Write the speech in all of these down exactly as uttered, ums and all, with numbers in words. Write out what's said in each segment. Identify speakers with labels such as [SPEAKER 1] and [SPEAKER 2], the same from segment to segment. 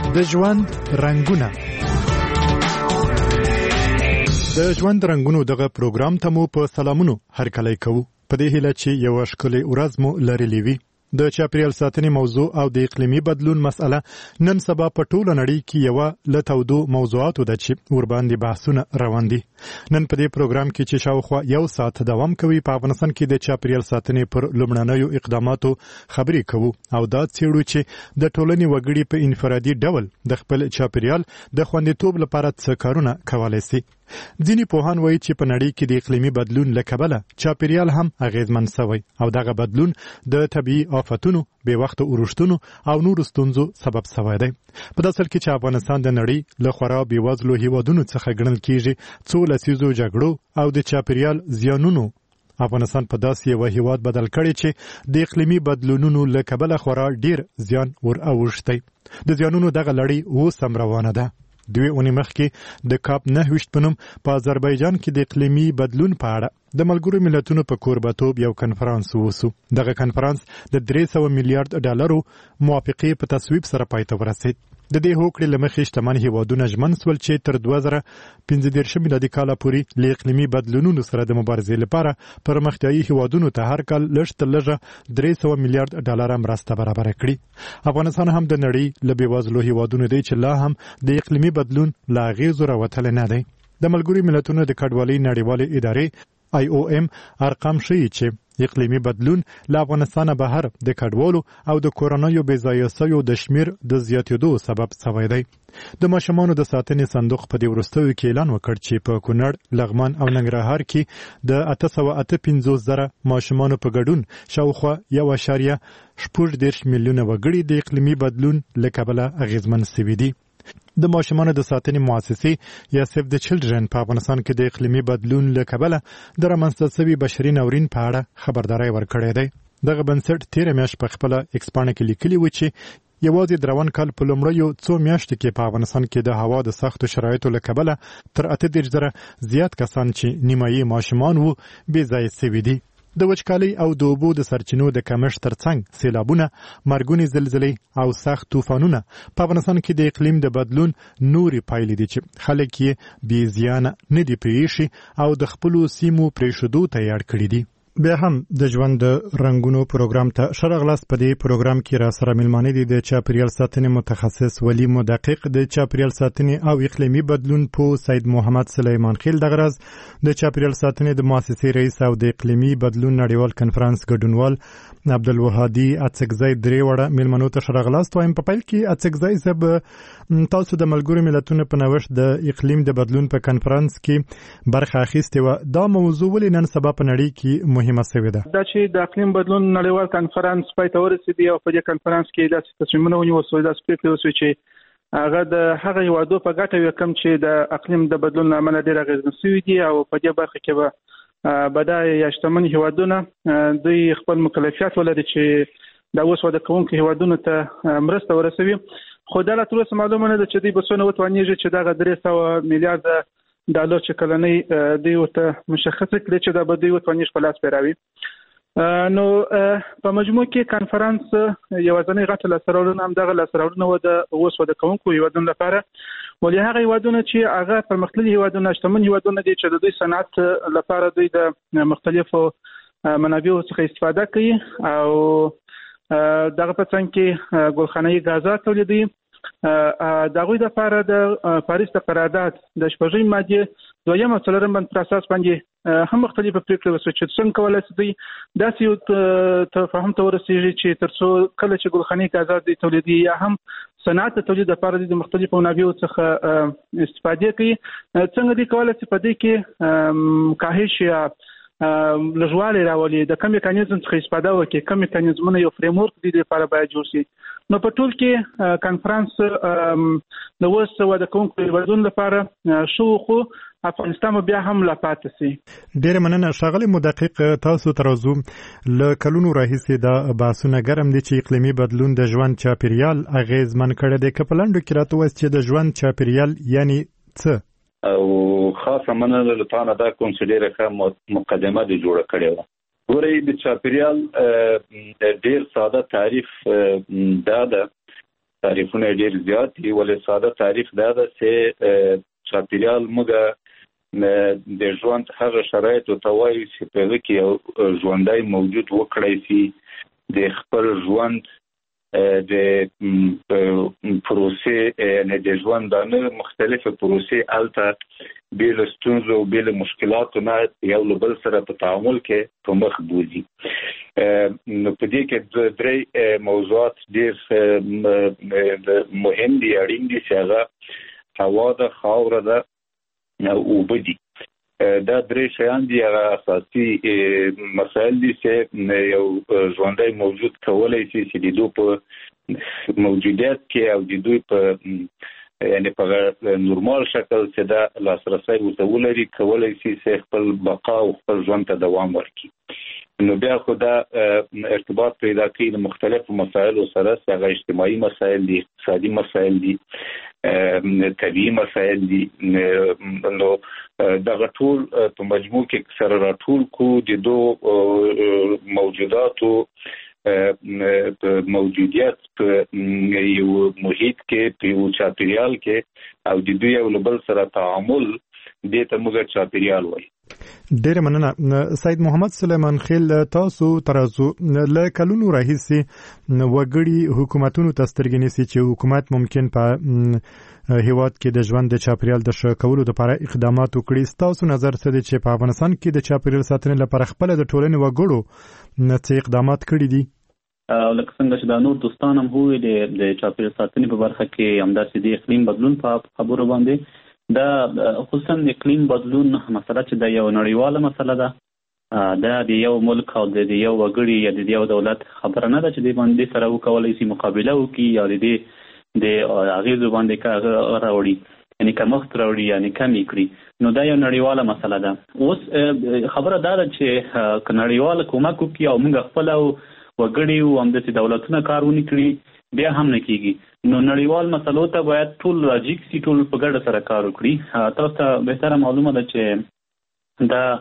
[SPEAKER 1] د ژوند رنگونه. د ژوند رنگونو دغه پروګرام ته مو په سلامونو هرکلی کوو. په دې هیله چې یو ښکلې ورځ مو لرلې وي. د چاپیریال ساتنې موضوع او د اقلیمي بدلون مسأله نن سبا په ټوله نړۍ کې یوه له تودو موضوعاتو ده چې ورباندې بحثونه روان دي. نن په دې پروګرام کې چې شاوخوا یو ساعت دوام کوي په افغانستان کې د چاپیریال ساتنې پر لومړنیو اقداماتو خبرې کوو او دا څېړو چې د ټولنې وګړي په انفرادي ډول د خپل چاپیریال د خوندیتوب لپاره څه کارونه کولی سي. ځینې پوهان وایي چې په نړۍ کې د اقلیمي بدلون له کبله چاپیریال هم اغیزمن سوی او دغه بدلون د طبیعي آفتونو، بې وخته اورښتونو او نورو ستونزو سبب سوی دی. په داسې حال کې چې افغانستان د نړۍ له خورا بېوزلو هیوادونو څخه ګڼل کېږي، څو لسیزو جګړو او د چاپیریال زیانونو افغانستان په داسې یو هیواد بدل کړي چې د اقلیمي بدلونونو له کبله خورا ډیر زیان ور اوښتی. د زیانونو دغه لړۍ اوس هم روانه ده. دوی اونۍ مخکې د کاپ نهه ویشت په نوم په آذربایجان کې د اقلیمي بدلون په اړه د ملګرو ملتونو په کوربتوب یو کنفرانس وسو. دغه کنفرانس د درې سوه میلیارډ ډالرو موافقې په تصویب سره پای ته ورسید. د دې هوکړې له مخې شتمن هیوادونه ژمن سول چې تر دوه زره پنځه دېرش میلادي کاله پورې له اقلیمي بدلونونو سره د مبارزې لپاره پرمختیایي هیوادونو ته هر کال لږ تر لږه درې سوه میلیارډ ډالره مرسته برابره کړي. افغانستان هم د نړۍ له بېوزلو هیوادونو دی چې لا هم د اقلیمي بدلون له اغېزو راوتلی نه دی. د ملګرو ملتونو د کډوالۍ نړیوالې ادارې آی او ایم ارقام ښیي چې اقلیمي بدلون له افغانستانه بهر د کډوالو او د کورنیو بې ځایه شویو د شمیر د زیاتېدو سبب سوی دی. د ماشومانو د ساتنې صندوق په دې وروستیو کې اعلان وکړ چې په کونړ، لغمان او ننګرهار کې د اته سوه اته پنځوس زره ماشومانو په ګډون شاوخوا یو اعشاریه شپږ دېرش میلیونه وګړي د اقلیمي بدلون له کبله اغېزمن سوي دي. د ماشومانو د ساتنې مؤسسې یا سیف د چلډرن په افغانستان کې د اقلیمي بدلون له کبله د رامنځته شوي بشري ناورین په اړه خبرداری ورکړی دی. دغه بنسټ تېره میاشت په خپله ایکس پاڼه کې لیکلي و چې یوازې د روان کال په لومړیو څو میاشتو کې په افغانستان کې د هوا د سختو شرایطو له کبله تر اته دېرش زره زیات کسان چې نیمایي ماشومان وو بې ځایه سوي دي. د وچکالۍ او د اوبو د سرچینو د کمښت ترڅنګ سیلابونه، مرګونې زلزلې او سخت طوفانونه په افغانستان کې د اقلیم د بدلون نورې پایلې دي چې خلک یې بې زیانه نه دي پرېښي او د خپلو سیمو پرېښودو ته یې اړ کړي دي. بیا هم د ژوند د رنګونو پروګرام ته ښه راغلاست. په دې پروګرام کې را سره میلمانه دي د چاپیریال ساتنې متخصص ولي مدقق، د چاپیریال ساتنې او اقلیمي بدلون پوه سید محمد سلیمان خیل، دغه راز د چاپیریال ساتنې د مؤسسې رئیس او د اقلیمي بدلون نړیوال کنفرانس ګډونوال عبدالوهادي اڅکزی. درې وړه میلمنو ته ښه راغلاست وایم. په پیل کې اڅکزی صاحب، تاسو د ملګرو ملتونو په نوښت د اقلیم د بدلون په کنفرانس کې برخه اخیستې وه. دا موضوع ولې نن سبا په نړۍ کې مهمه سوې ده؟
[SPEAKER 2] دا چې د اقلیم بدلون نړیوال کنفرانس پای ته ورسېدی او په دې کنفرانس کې داسې تصمیمونه ونیول شول، داسې پرېکړې وشوې چې هغه د هغه هیوادو په ګټه وي کوم چې د اقلیم د بدلون له امله ډېر اغېزمن شوي دي او په دې برخه کې به بډایه یا شتمن هیوادونه دوی خپل مکلفیت ولري چې دا اوس وده کوونکو هیوادونو ته مرسته ورسوي. خو دا لا تر اوسه معلومه نه ده چې دوی به څونه وتوانېږي چې دغه درې سوه میلیارده ډالر چې کلنۍ دوی ورته مشخصه کړي چې دا به دوی وتوانېږي په لاس پرې راوړي. نو په مجموع کې کنفرانس یوازینۍ غټه لاسته راوړنه همدغه لاسته راوړنه وه د اوس وده کوونکو هیوادونو لپاره، ولې هغه هیوادونه چې هغه پرمختللي هیوادونه، شتمن هیوادونه دي چې د دوی صنعت لپاره دوی د مختلفو منابعو څخه استفاده کوي او دغه په څنګ کې ګلخانه‌يي غازات تولیدوي. د هغوی دپاره د پاریس د قرارداد د شپږمې مادې دویم او څلورم بند پر اساس باندې هم مختلفه پرېکړې وشوې چې څنګه کولی شي دوی داسې یو تفاهم ته ورسېږي چې تر څو کله چې ګلخانه‌يي غازات دوی تولیدوي یا هم صنعت د تولید لپاره د مختلفو منابعو څخه استفادې کوي، څنګه دوی کولی شي په دې کې کاهش یا لږوالی راولي، د کوم میکانیزم څخه استفاده وکړي، کوم میکانیزمونه یو فریم ورک د دې لپاره باید جوړ شي. نو په ټول کې کنفرانس د اوس وده کوونکو هیوادونو لپاره شو، خو افغانستان بیا هم لا پاتې سي.
[SPEAKER 1] ډېره مننه ښاغلی مدقق. تاسو تر اوسه له کلونو راهیسې دا بحثونه ګرم دي چې اقلیمي بدلون د ژوند چاپیریال اغېزمن کړی دی. که په لنډو کې راته ووایاست چې د ژوند چاپیریال یعنې څه؟
[SPEAKER 3] او خاصه مننه له تا نه دا کوم چې ډېره ښه مقدمه دې جوړه کړې وه. ګورئ، د چاپیریال ډېر ساده تعریف دا ده تعریفونه ډیر زیات دي. ولې ساده تعریف دا ده چې چاپیریال موږ د ژوند هغه شرایط او توای چې په کې یو ژوندای موجود وکړای شي د خپل ژوند د پروسې نه د ژوند د مختلفو پروسې الته بیل ستونزو او بیل مشکلاتو نه یو بل سره په تعامل کې په مخ بوزي. نو په دې کې درې موضوعات ډېر مهم دي اړین دي چې هغه هوا ده، خاوره ده او اوبه دي. دا درې شیان دي هغه اساسي مسایل دي چې یو ژوندی موجود کولی شي چې د دوی په موجودیت کې او د دوی په یعنی په نورمال شکل چې دا لاسرسی ورته ولري کولی شي چې خپل بقا او خپل ژوند ته دوام ورکړي. نو بیا خو دا ارتباط پیدا کوي د مختلفو مسایلو سره چې هغه اجتماعي مسایل دي، اقتصادي مسایل دي، طبیعي مسایل دي. نو دغه ټول په مجموع کې سره راټول کو د دوه موجوداتو موجودیت په یو محیط کې په یو چاپیریال کې او د دوی یو بل سره تعامل دې ته موږ چاپیریال وایي.
[SPEAKER 1] ډېر مننه سید محمد سلیمان خیل. تاسو ترازو له کلونو راهیسي وګړي حکومتونو ته سترګې نیسي چې حکومت ممکن په هیواد کې د ژوند د چاپیریال د ښه کولو لپاره اقدامات وکړي. تاسو نظر څه دی چې په افغانستان کې د چاپیریال ساتنې لپاره خپل د ټولنې وګړو څه اقدامات کړي دي؟
[SPEAKER 4] لکه څنګه چې دا نور دوستان هم وویل د چاپیریال ساتنې په برخه کې همداسې د اقلیم بدلون په خبرو باندې دا خصوصا د اقلیم بدلون مسله چې دا یو نړیواله مسله ده، دا د یو ملک او د یو وګړي یا د یو دولت خبره نه ده چې د باندې سره وکولای شي مقابله وکړي یا د دې د اغیزو باندې کار راوړي یعنی کمښت راوړي یعنی کمی کړي. نو دا یو نړیواله مسله ده. اوس خبره دا ده چې که نړیواله کومک وکړي او موږ خپل وګړي او همداسې دولتونه کار ونه کړي بیا هم نه کیږي. نو نړیوال مسلو ته باید ټول راجیک سي، ټول په ګډه سره کار وکړي. تاسو ته بهتره معلومه ده چې دا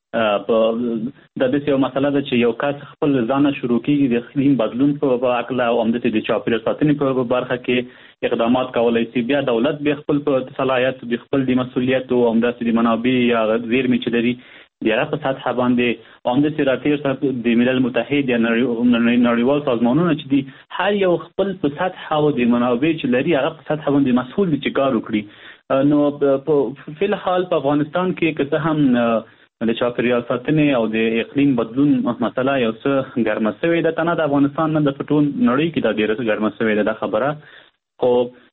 [SPEAKER 4] د دې یو مسله ده چې یو کس خپل ځان شروع کیږي د اقلیم بدلون په اړه او همداسې د چاپیریال ساتنې په برخه کې اقدامات کولای شي. بیا دولت به خپل په صلاحیت د خپل د مسؤلیت او همداسې د منابع یا زیرمې چې لري د هغه په سطح باندې همداسې راتېر د ملل متحد یا نړیوال سازمانونه چې دي هر یو خپل په سطح او د منابع چې لري هغه په سطح باندې مسؤل دي چې کار وکړي. نو په فی الحال په افغانستان کې که څه هم د چاپیریال ساتنې او د اقلیم بدلون مسله یو څه ګرمه سوې ده، نه د افغانستان نه د ټول نړۍ کې دا ډېره ګرمه سوې ده دا خبره. خو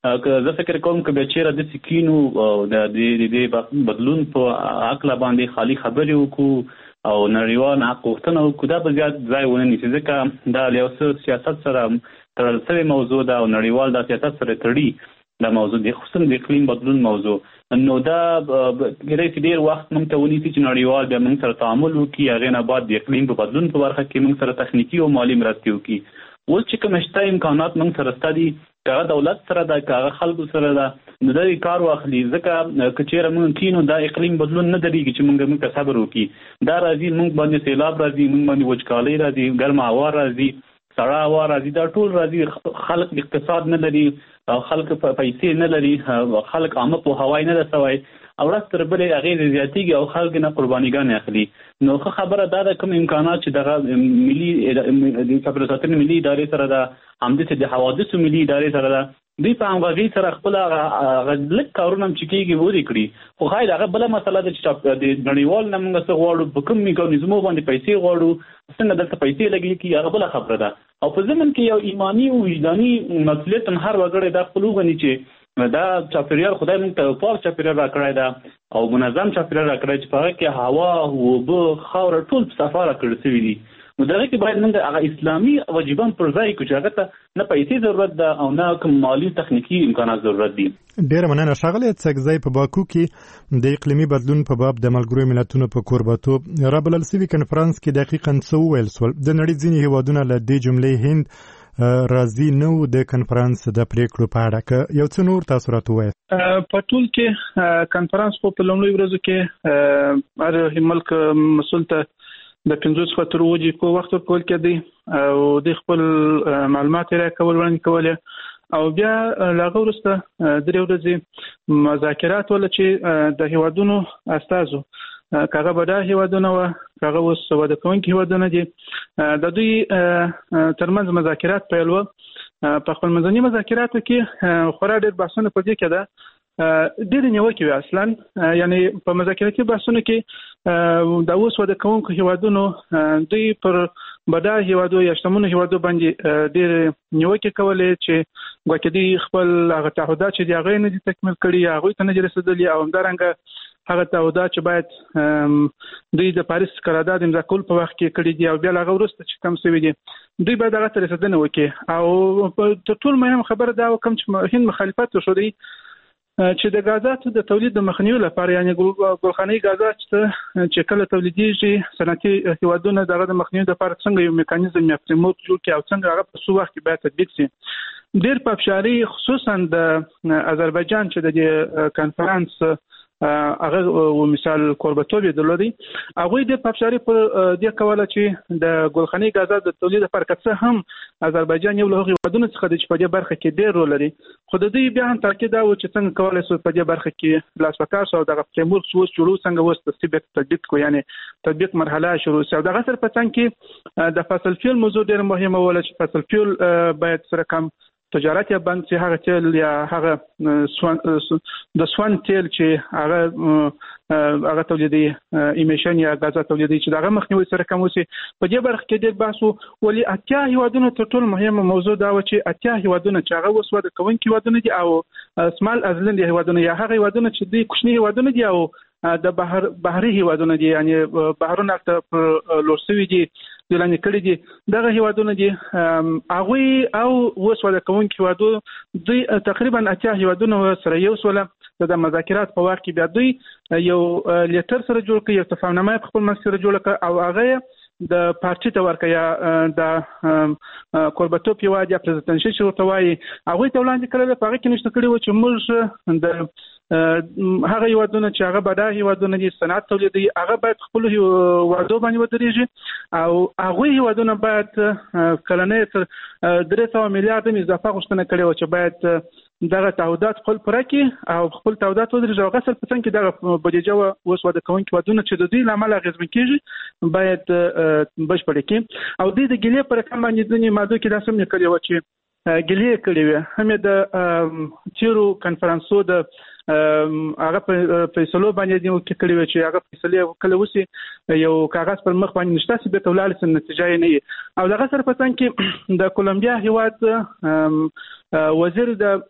[SPEAKER 4] زه فکر کوم که بیا چېرې د سکینو د دې بدلون په عقله باندې خالي خبرې وکړو او نړیوال حق غوښتنه وکړو، دا به زیات ځای ونه نیسي ځکه دا له یو څه سیاست سره تړل شوې موضوع ده او نړیوال دا سیاست سره تړي دا موضوع دی، خصوصا د اقلیم بدلون موضوع. نو دا کېدای شي ډېر وخت موږ ته ونیسي چې نړیوال بیا موږ سره تعامل وکړي، هغې نه بعد د اقلیم په بدلون په برخه کې موږ سره تخنیکي او مالي مرستې وکړي. اوس چې کوم شته امکانات موږ سره شته دي، که هغه دولت سره ده که هغه خلکو سره ده، نو دا کار واخلي ځکه که چېرې موږ کینو دا اقلیم بدلون نه درېږي چې موږ موږ ته صبر وکړي. دا راځي موږ باندې سیلاب راځي، موږ باندې وچکالۍ راځي، ګرمه هوا راځي، سړه هوا راځي، دا ټول راځي. خلک اقتصاد نه لري، خلک پیسې نه لري، خلک عامه پوهاوی نه ده سوی او ورځ تر بلې اغېزې زیاتېږي او خلک نه قربانیګانې اخلي. نو ښه خبره دا ده کوم امکانات چې دغه ملي د چاپیریال ساتنې ملي ادارې سره ده، همداسې د حوادثو ملي ادارې سره ده، دوی په همغږۍ سره خپل هغه لږ کارونه هم چې کېږي ورې کړي. خو ښاید هغه بله مسله ده چې د نړیوال نه موږ څه غواړو، په کوم میکانیزمو باندې پیسې غواړو، څنګه دلته پیسې لګېږي کړي، هغه بله خبره ده. او په ضمن کې یو ایماني او وجداني مسؤلیت هم هر وګړی دا خپل وګڼي چې دا چاپیریال خدای موږ ته پاک چاپیریال راکړی ده او منظم چاپیریال راکړی چې په هغه کې هوا، اوبه، خاوره ټول صفا راکړل شوي دي. نو دغه کې باید موږ هغه اسلامي وجیبان پر ځای کړو چې هغه ته نه پیسې ضرورت ده او نه کوم مالي تخنیکي امکانات ضرورت دي.
[SPEAKER 1] ډېره مننه ښاغلی څکزی. په باکو کې د اقلیمي بدلون په باب د ملګرو ملتونو په کوربتوب رابلل شوي کنفرانس کې دقیقاً څه وویل سول؟ د نړۍ ځینې هېوادونه له دې جملې هند راضي نه و د کنفرانس د پریکړو په اړه، که یو څه نور تاسو راته ووایاست.
[SPEAKER 2] په ټول کې کنفرانس خو په لومړیو ورځو کې هر ملک مسؤل ته د پنځو څخه تر اووه دقیقو وخت ورکول کېدی او د خپل معلومات یې راکول وړاندې کولې او بیا لاغه ورسته درې ورځې مذاکرات ول چې د هیوادونو استازو کاغه بډا هیوادونه و کاغه اوس وده کوونکي هیوادونه دي د دوی ترمنځ مذاکرات پیل و. په خپل منځني مذاکراتو کې خورا ډېر بحثونه په دې کې ده ډېر نیوکې وي اصلا یعنی په مذاکراتي بحثونو کې د اوس وده کوونکو هیوادونو دوی پر بډا هیوادو یا شتمنو هیوادو باندې ډېر نیوکې کولې چې ګواکې دوی خپل هغه تعهدات چې د هغې نه دي تکمیل کړي هغوی ته نه دي رسېدلي او همدارنګه هغه تعهدات چې باید دوی د پاریس قرارداد امضا کول په وخت کې کړي دي او بیا له هغه وروسته چې کم سوي دي دوی باید هغه ته رسېدنه وکړي. او تر ټولو مهم خبره دا کوم چې هند مخالفت وښودی چې د غازاتو د تولید د مخنیوي لپاره یعنی ګلخانه‌ای غازات چې کله تولیدېږي صنعتي هیوادونه دغه د مخنیوي لپاره څنګه یو میکانیزم یا فریمورک جوړ کړي او څنګه هغه په څو وخت کې باید تطبیق شي. ډېر په افشاري خصوصا د آذربایجان چې د کانفرنس هغه مثال کوربتوب درلودي هغه د پاپشاري پر د کوله چې د ګلخانه‌ای غازات د تولید لپاره کڅه هم آذربایجان یو له هیوادونو څخه د په دې برخه کې ډېر رول لري خو د دې بیا هم تاکید دا و چې څنګه کولای شو په دې برخه کې لاس وکړ او دغه فریمورک څو جوړو څنګه وست تطبیق تطبیق کو یعنی تطبیق مرحله شروع شو. دغه سره په څنګه کې د فصل فیول موضوع ډېر مهمه ولا چې فصل فیول باید سره کم تجارت یا بند چې هغه تیل یا هغه سوان د سوان تیل چې هغه هغه تولیدي ایمیشن یا غاز تولیدي چې دغه مخنیوي سره کوم وسی په دې برخه کې ډېر بحث ولې اتیا هیوادونو ته ټول مهمه موضوع دا و چې اتیا هیوادونو چې هغه وسو د کوونکي هیوادونه دي او سمال ازلند هیوادونه یا هغه هیوادونه چې د کوچني هیوادونه دي او د بحر بحري هیوادونه دي یعنی بحرونه ته لورسوي دي دلانه کړي دي دغه هیوادونه دي هغه او وسو د کوونکي هیوادو دوی تقریبا اتیا هیوادونه سره یو سول د مذاکرات په وخت کې بیا دوی یو لیټر سره جوړ کړي یو تفاهمنامه په خپل منځ سره جوړ کړ او هغه د پارټي ته ورکه یا د کوربتوب یو د پریزیدنشي چې ورته وایي هغه ته وړاندې کړل په هغه کې نشته کړي و چې موږ د هغه هیوادونه چې هغه بډا هیوادونه دي صنعت تولیدي هغه باید خپل وعده باندې ودرېږي او هغه هیوادونه باید کلنې تر درې سوه میلیارډ اضافه غوښتنه کړې و چې باید دغه تعهدات خپل پوره کړي او خپل تعهدات ودرېږي او غسل په څنګ کې دغه بودیجه اوس وده کوونکي هیوادونه چې د دوی له امله اغېزمن کېږي باید بشپړ کړي. او دوی د ګیلې په رقم باندې ځینې مادو کې داسې هم لیکلي وه چې ګیلې کړې وې هم د تیرو کنفرانسو د هغه فیصلو باندې دی کړي و چې هغه فیصله کله وسی یو کاغذ پر مخ باندې نشته چې به تولال سن نتیجه نه او دغه سره په څنګه کې د کولمبیا هیواد وزیر د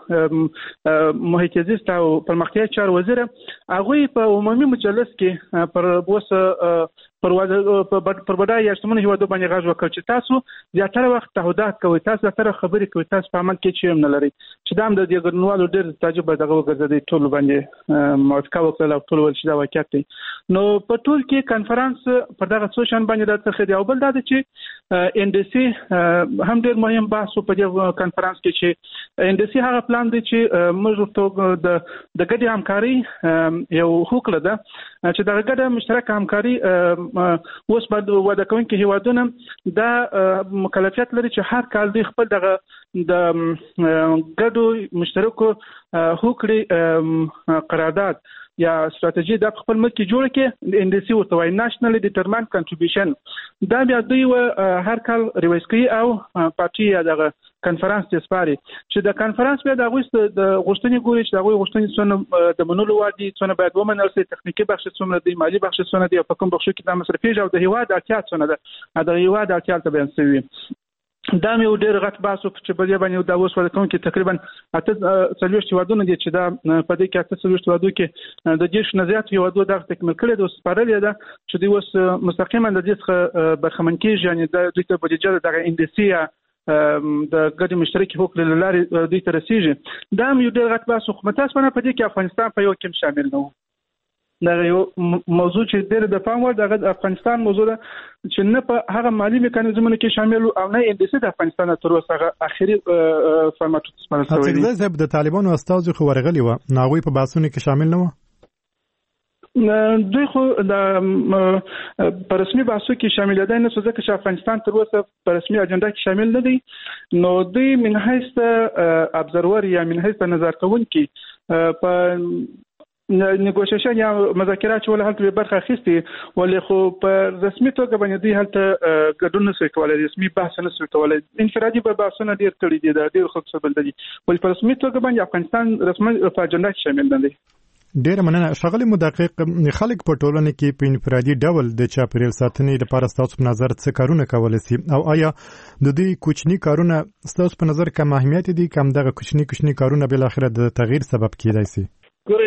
[SPEAKER 2] محیط زیست او پرمختیا چار وزیر هغه په عمومي مجلس کې پر وسه پر پر بډای یاشتمن هیوادو باندې غږ وکړ چې تاسو زیاتره وخت تعهدات کوي تاسو زیاتره خبرې کوي تاسو په عمل کې چې هم نه لري چې دا هم د دې ګرنوالو ډېر تعجب دغه وګرځي ټول باندې موافقه وکړه او ټول ول چې دا واقعیت دی. نو په ټول کې کانفرنس پر دغه څو شان باندې راځي خو او بل دا چې ان ډي سي هم ډېر مهم بحث په دې کانفرنس کې چې ان ډي سي هغه پلان دی چې موږ ته د د ګډي همکاري یو حکم ده چې د ګډه مشترک همکاري اوس بعد وعده کوونکي هیوادونه دا مکلفیت لري چې هر کال دوی خپل دغه د ګډو مشترکو هوکړې قرارداد یا ستراتیژي د خپل ملک جوړ کې ان ډي سي ورته وایي نېشنل ډیټرماینډ کنټریبیوشن دا بیا دوی هر کال ریوایز کوي او پارټي یا دغه کنفرانس ته سپاري چې د کنفرانس بیا د غوښته د غوښتنې ګوري چې د غوښتنې څونه د منلو وادي څونه باید ومنل شي تخنیکی بخش څونه دی مالی بخش څونه دی په کوم بخش کې د مصرفي او د هیواد اړتیا څونه ده د هیواد اړتیا ته بیان شوی دا مې ډېر غټ باسو چې په دې باندې دا اوس ولې کوم کې تقریبا اته څلوېښت هیوادونه دي چې دا په دې کې اته څلوېښت هیوادو کې د دېرش نه زیات هیوادو دغه تکمیل کړی د سپارلې ده چې دوی اوس مستقیما د دې څخه برخمن کېږي یعنی د دوی ته بودیجه دغه ان ډي سي د ګډ مشترکي حقوق لري دوی ته رسیږي دا مې ډېر غټ باسو خو تاسو په دې کې افغانستان په یو کې شامل نه دا یو موضوع چې ډېر د پام وړ د افغانستان موضوع ده چې نه په هغه مالی میکانیزمونو کې شامل او نه ان ډي سي د افغانستان تر اوسه اخري فارمات څخه
[SPEAKER 1] څنګه زه د طالبانو استازو خو ورغلی و ناوی په باسونه کې شامل نه و
[SPEAKER 2] دوی خو د په رسمي بحثو کې شامل دي نه څه چې افغانستان تر اوسه په رسمي اجنډا کې شامل نه دي نو دوی من حیث ابزرور یا من حیث نظر کوونکي په نیګوشیشن یا مذاکرات چې ول هلته به برخه اخیستي ولې خو په رسمي توګه باندې دوی هلته ګډون نه کوي کولای رسمي بحث نه کوي انفرادي به بحثونه ډیر کړي دي د ډیر خو څه بل دي ولې په رسمي توګه باندې افغانستان رسمي په اجنډا کې شامل نه دي.
[SPEAKER 1] ډیر مننه ښاغلی مدقق. خلک په ټولنه کې په انفرادي ډول د چاپیریال ساتنې لپاره ستاسو په نظر څه کارونه کولی شي او آیا د دوی کوچني کارونه ستاسو په نظر کم اهمیت دي کم دغه کوچني کوچني کارونه بل اخره د تغییر سبب کیدای شي؟
[SPEAKER 3] ګورئ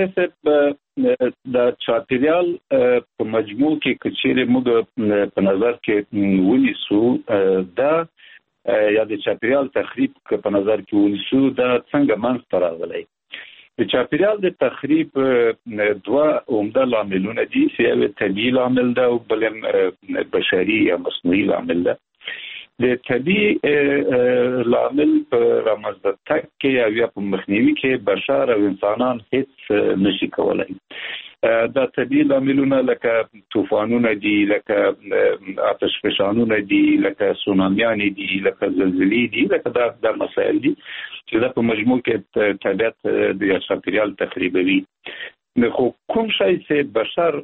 [SPEAKER 3] سره د چاپیریال په مجموع کې کچېره موږ په نظر کې ونیسو دا یا د چاپیریال تخریب په نظر کې ونیسو دا څنګه منځته راغلی. د چاپیریال د تخریب دوه عمده لاملونه دي چې یو طبیعي لامل ده او بل بشري یا مصنوعي لامل ده. د طبیعي لامل په رامنځته تګ کې یا بیا په مخنیوي کې بشر او انسانان هیڅ نشي کولای. دا طبیعي لاملونه لکه طوفانونه دي، لکه آتش فشانونه دي، لکه سونامیانې دي، لکه زلزلې دي، لکه دا دا مسایل دي چې دا په مجموع کې طبیعت د چاپیریال تخریبوي. خو کوم شی چې بشر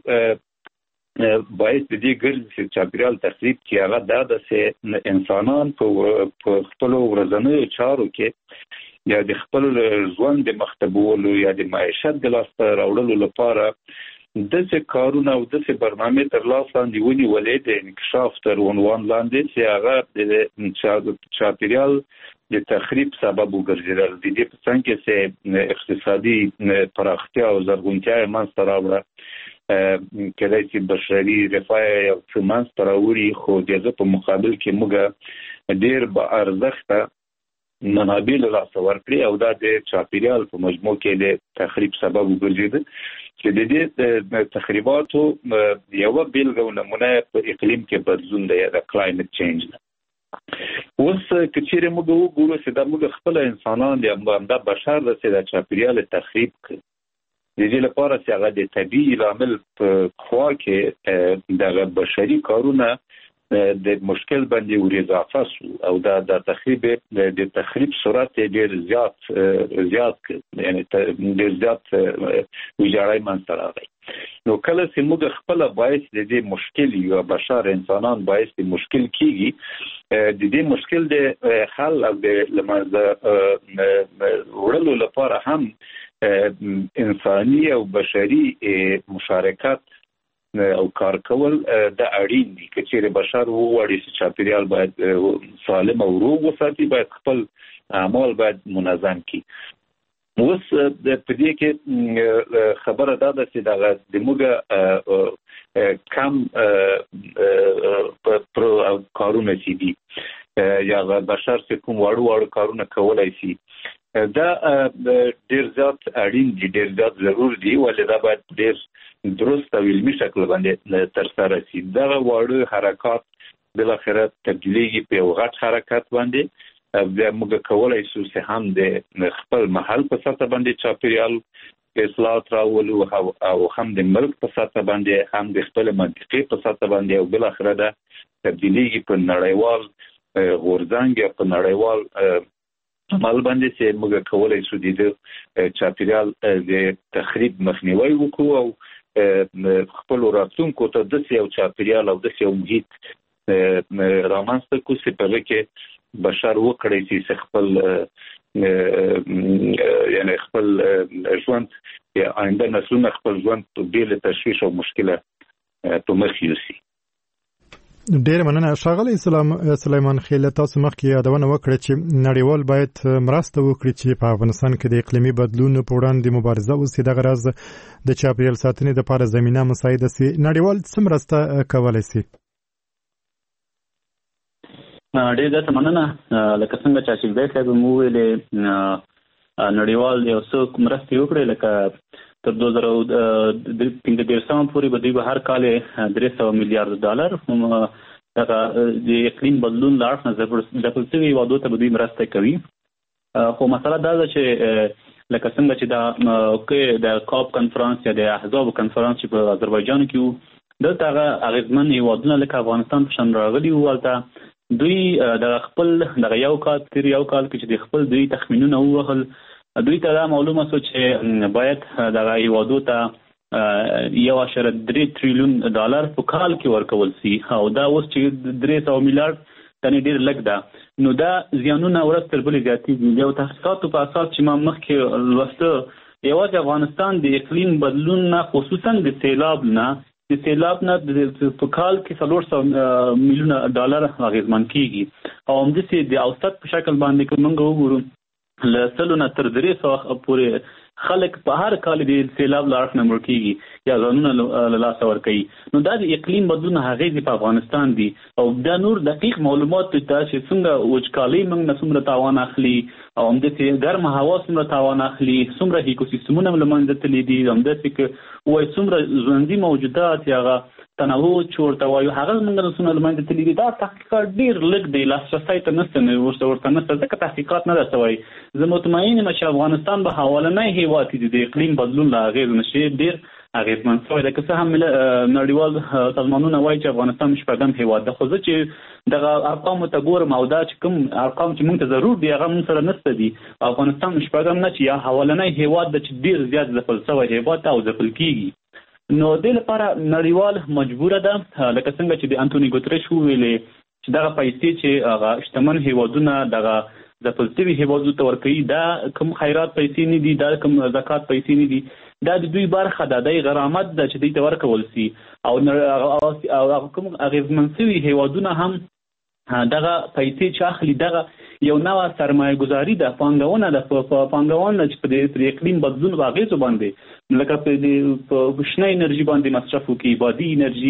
[SPEAKER 3] باید د دې ګرځي چې چاپیریال تخریب کې هغه دا ده چې انسانان په خپلو ورځنیو چارو کې یا د خپل ژوند د مختبولو یا د معیشت د لاسته راوړلو لپاره داسې کارونه او داسې برنامې تر لاس لاندې ونیولې د انکشاف تر عنوان لاندې چې هغه د چاپیریال د تخریب سبب وګرځېدل. د دې په څنګ کې چې اقتصادي پراختیا او زرغونتیا یې منځته راوړه کله چې بشري رفاه او څمنځ تراوري خو دغه په مقابل کې موږ ډیر با ارزښته منابع له لاسه ورکړي او دا د چاپیریال په مجموع کې د تخریب سبب وګرځید چې د دې تخریباتو یو بیلګه نمونه په اقلیم کې بدلون دی د کلایمټ چینج. اوس کچېره موږ وګورو چې دا موږ خپل انسانان دي همدا بشر د سید چاپیریال تخریب کوي. د دې لپاره چې هغه د طبیعي لامل په خوا کې د بشري کارونه د مشکل باندې ور اضافه شو او دا د تخریب د تخریب سرعت ډیر زیات زیات یعنی ډیر زیات ویجاړی منځته راغی. نو کله چې موږ خپل باعث د دې مشکل یو بشر انسانان باعث د مشکل کیږي د دې مشکل د حل او د لمانځه وړلو لپاره هم انساني او بشري مشارکت او کار کول د اړین دي. کچېره بشر وغواړي چې چاپیریال باید سالم او روغ وساتي باید خپل اعمال باید منظم کړي. اوس په دې کې خبره دا ده چې دغه د موږ کم کارونه چې دي یا بشر چې کوم واړو واړو کارونه کولای شي دا ډیر زیات اړین دي، ډیر زیات ضرور دي ولې دا باید ډیر درست او علمي شکل باندې ترسره شي. دغه واړه حرکات بالاخره تبدیلیږي په یو غټ حرکت باندې بیا موږ کولای شو چې هم د خپل محل په سطح باندې چاپیریال اصلاحات راولو او هم د ملک په سطح باندې هم د خپل منطقې په سطح باندې او بالاخره دا تبدیلیږي په نړیوال غورځنګ په نړیوال عمل باندې چې موږ کولای شو د چاپیریال د تخریب مخنیوي وکړو او خپل راتلونکو ته د یو چاپیریال او د یو محیط رامنځته کړو چې په هغه کې بشر وکړي چې خپل یعنی خپل ژوند یا آینده نسلونه خپل ژوند په بیل تشویش او مشکله په مخ یوسي.
[SPEAKER 1] ډیر مننه ښاغلی سلیمان خېل. تاسو مخکې یادونه وکړه چې نړیوال باید مرسته وکړي چې په افغانستان کې د اقلیمي بدلون په وړاندې مبارزه وشي. دغه راز د چاپیریال ساتنې لپاره زمینه مساعده شي. نړیوال څه مرسته کولی شي؟
[SPEAKER 4] ډیر زیاته مننه. لکه څنګه چې اشیکبای صاحب مو ویلې نړیوال یو څه مرستې وکړي لکه تر دوه زره پنځه دېرشم پورې به دوی به هر کال درې سوه میلیارډ ډالر دغه د اقلیم بدلون له اړخ نه ځپل شوي هېوادو ته به دوی مرسته کوي. خو مسله دا ده چې لکه څنګه چې د د کاپ کنفرانس یا د احزاب کنفرانس چې په آذربایجان کې وو دلته هغه اغېزمن هېوادونه لکه افغانستان په شان راغلي وو. هلته دوی د خپل دغه یو کال تیر یو کال کې چې د خپل دوی تخمینونه ووهل، دوی ته دا معلومه شو چې باید دغه هېوادو ته یو اشاره درې تریلیون ډالر په کال کې ورکول سي، او دا اوس چې درې سوه میلیارډ تنې ډېر لږ ده، نو دا زیانونه ورځ تر بلې زیاتېږي. یو تحقیقاتو په اساس چې ما مخکې لوسته، یوازې افغانستان د اقلیم بدلون نه، خصوصا د سیلاب نه د سیلاب نه په کال کې څلور سوه میلیونه ډالر اغېزمن کېږي، او همداسې د اوسط په شکل باندې که موږ وګورو له سلو نه تر درې سوه پورې خلک په هر کال د سیلاب له اړخ نه مړه کېږي یا ځانونه له لاسه ورکوي. نو دا د اقلیم بدلون اغېزې په افغانستان دي، او دا نور دقیق معلومات ته چې څنګه وچکالۍ موږ نه څومره تاوان اخلي، او همداسې ګرمه هوا څومره تاوان اخلي، څومره ایکوسیستمونه هم له منځه تللي دي، همداسې که وایي څومره ژوندي موجودات یا هغه تنوع چې ورته وایو هغه زموږ څومره له منځه تللي دي. دا تحقیقات ډېر لږ دی، لاسرسی ته نشته، ورته ورته نشته، ځکه تحقیقات نه درته وایي. زه مطمئن یم چې افغانستان به حوالنی هېواد چې د اقلیم بدلون له اغېز نه شي ډېر اغېزمن شوی دی. که څه هم نړیوال سازمانونه وایي چې افغانستان شپږم هېواد ده، خو زه چې دغه ارقامو ته ګورم او دا چې کوم ارقام چې موږ ته ضرور دي هغه موږ سره نشته دي. افغانستان شپږم نه چې یا حوالنی هېواد ده چې ډېر زیات ځپل شوی هېواد ده او ځپل کېږي. نو دې لپاره نړیوال مجبوره ده، لکه څنګه چې د انټوني ګوتریش وویلې چې دغه پیسې چې هغه شتمن هېوادونه دغه ځپل شوي هېوادونو ته ورکوي، دا کوم خیرات پیسې نه دي، دا کوم زکات پیسې نه دي، دا د دوی برخه ده، د غرامت ده چې دوی ته ورکول سي. او کوم اغېزمن شوي هېوادونه هم دغه پیسې چې اخلي دغه یو نوع سرمایه گذاري ده، پانګونه ده، په پانګونه چې په اقلیم بدلون په اغېزو باندې لکه په شنه انرژي باندې مصرف وکړي، بادي انرژي،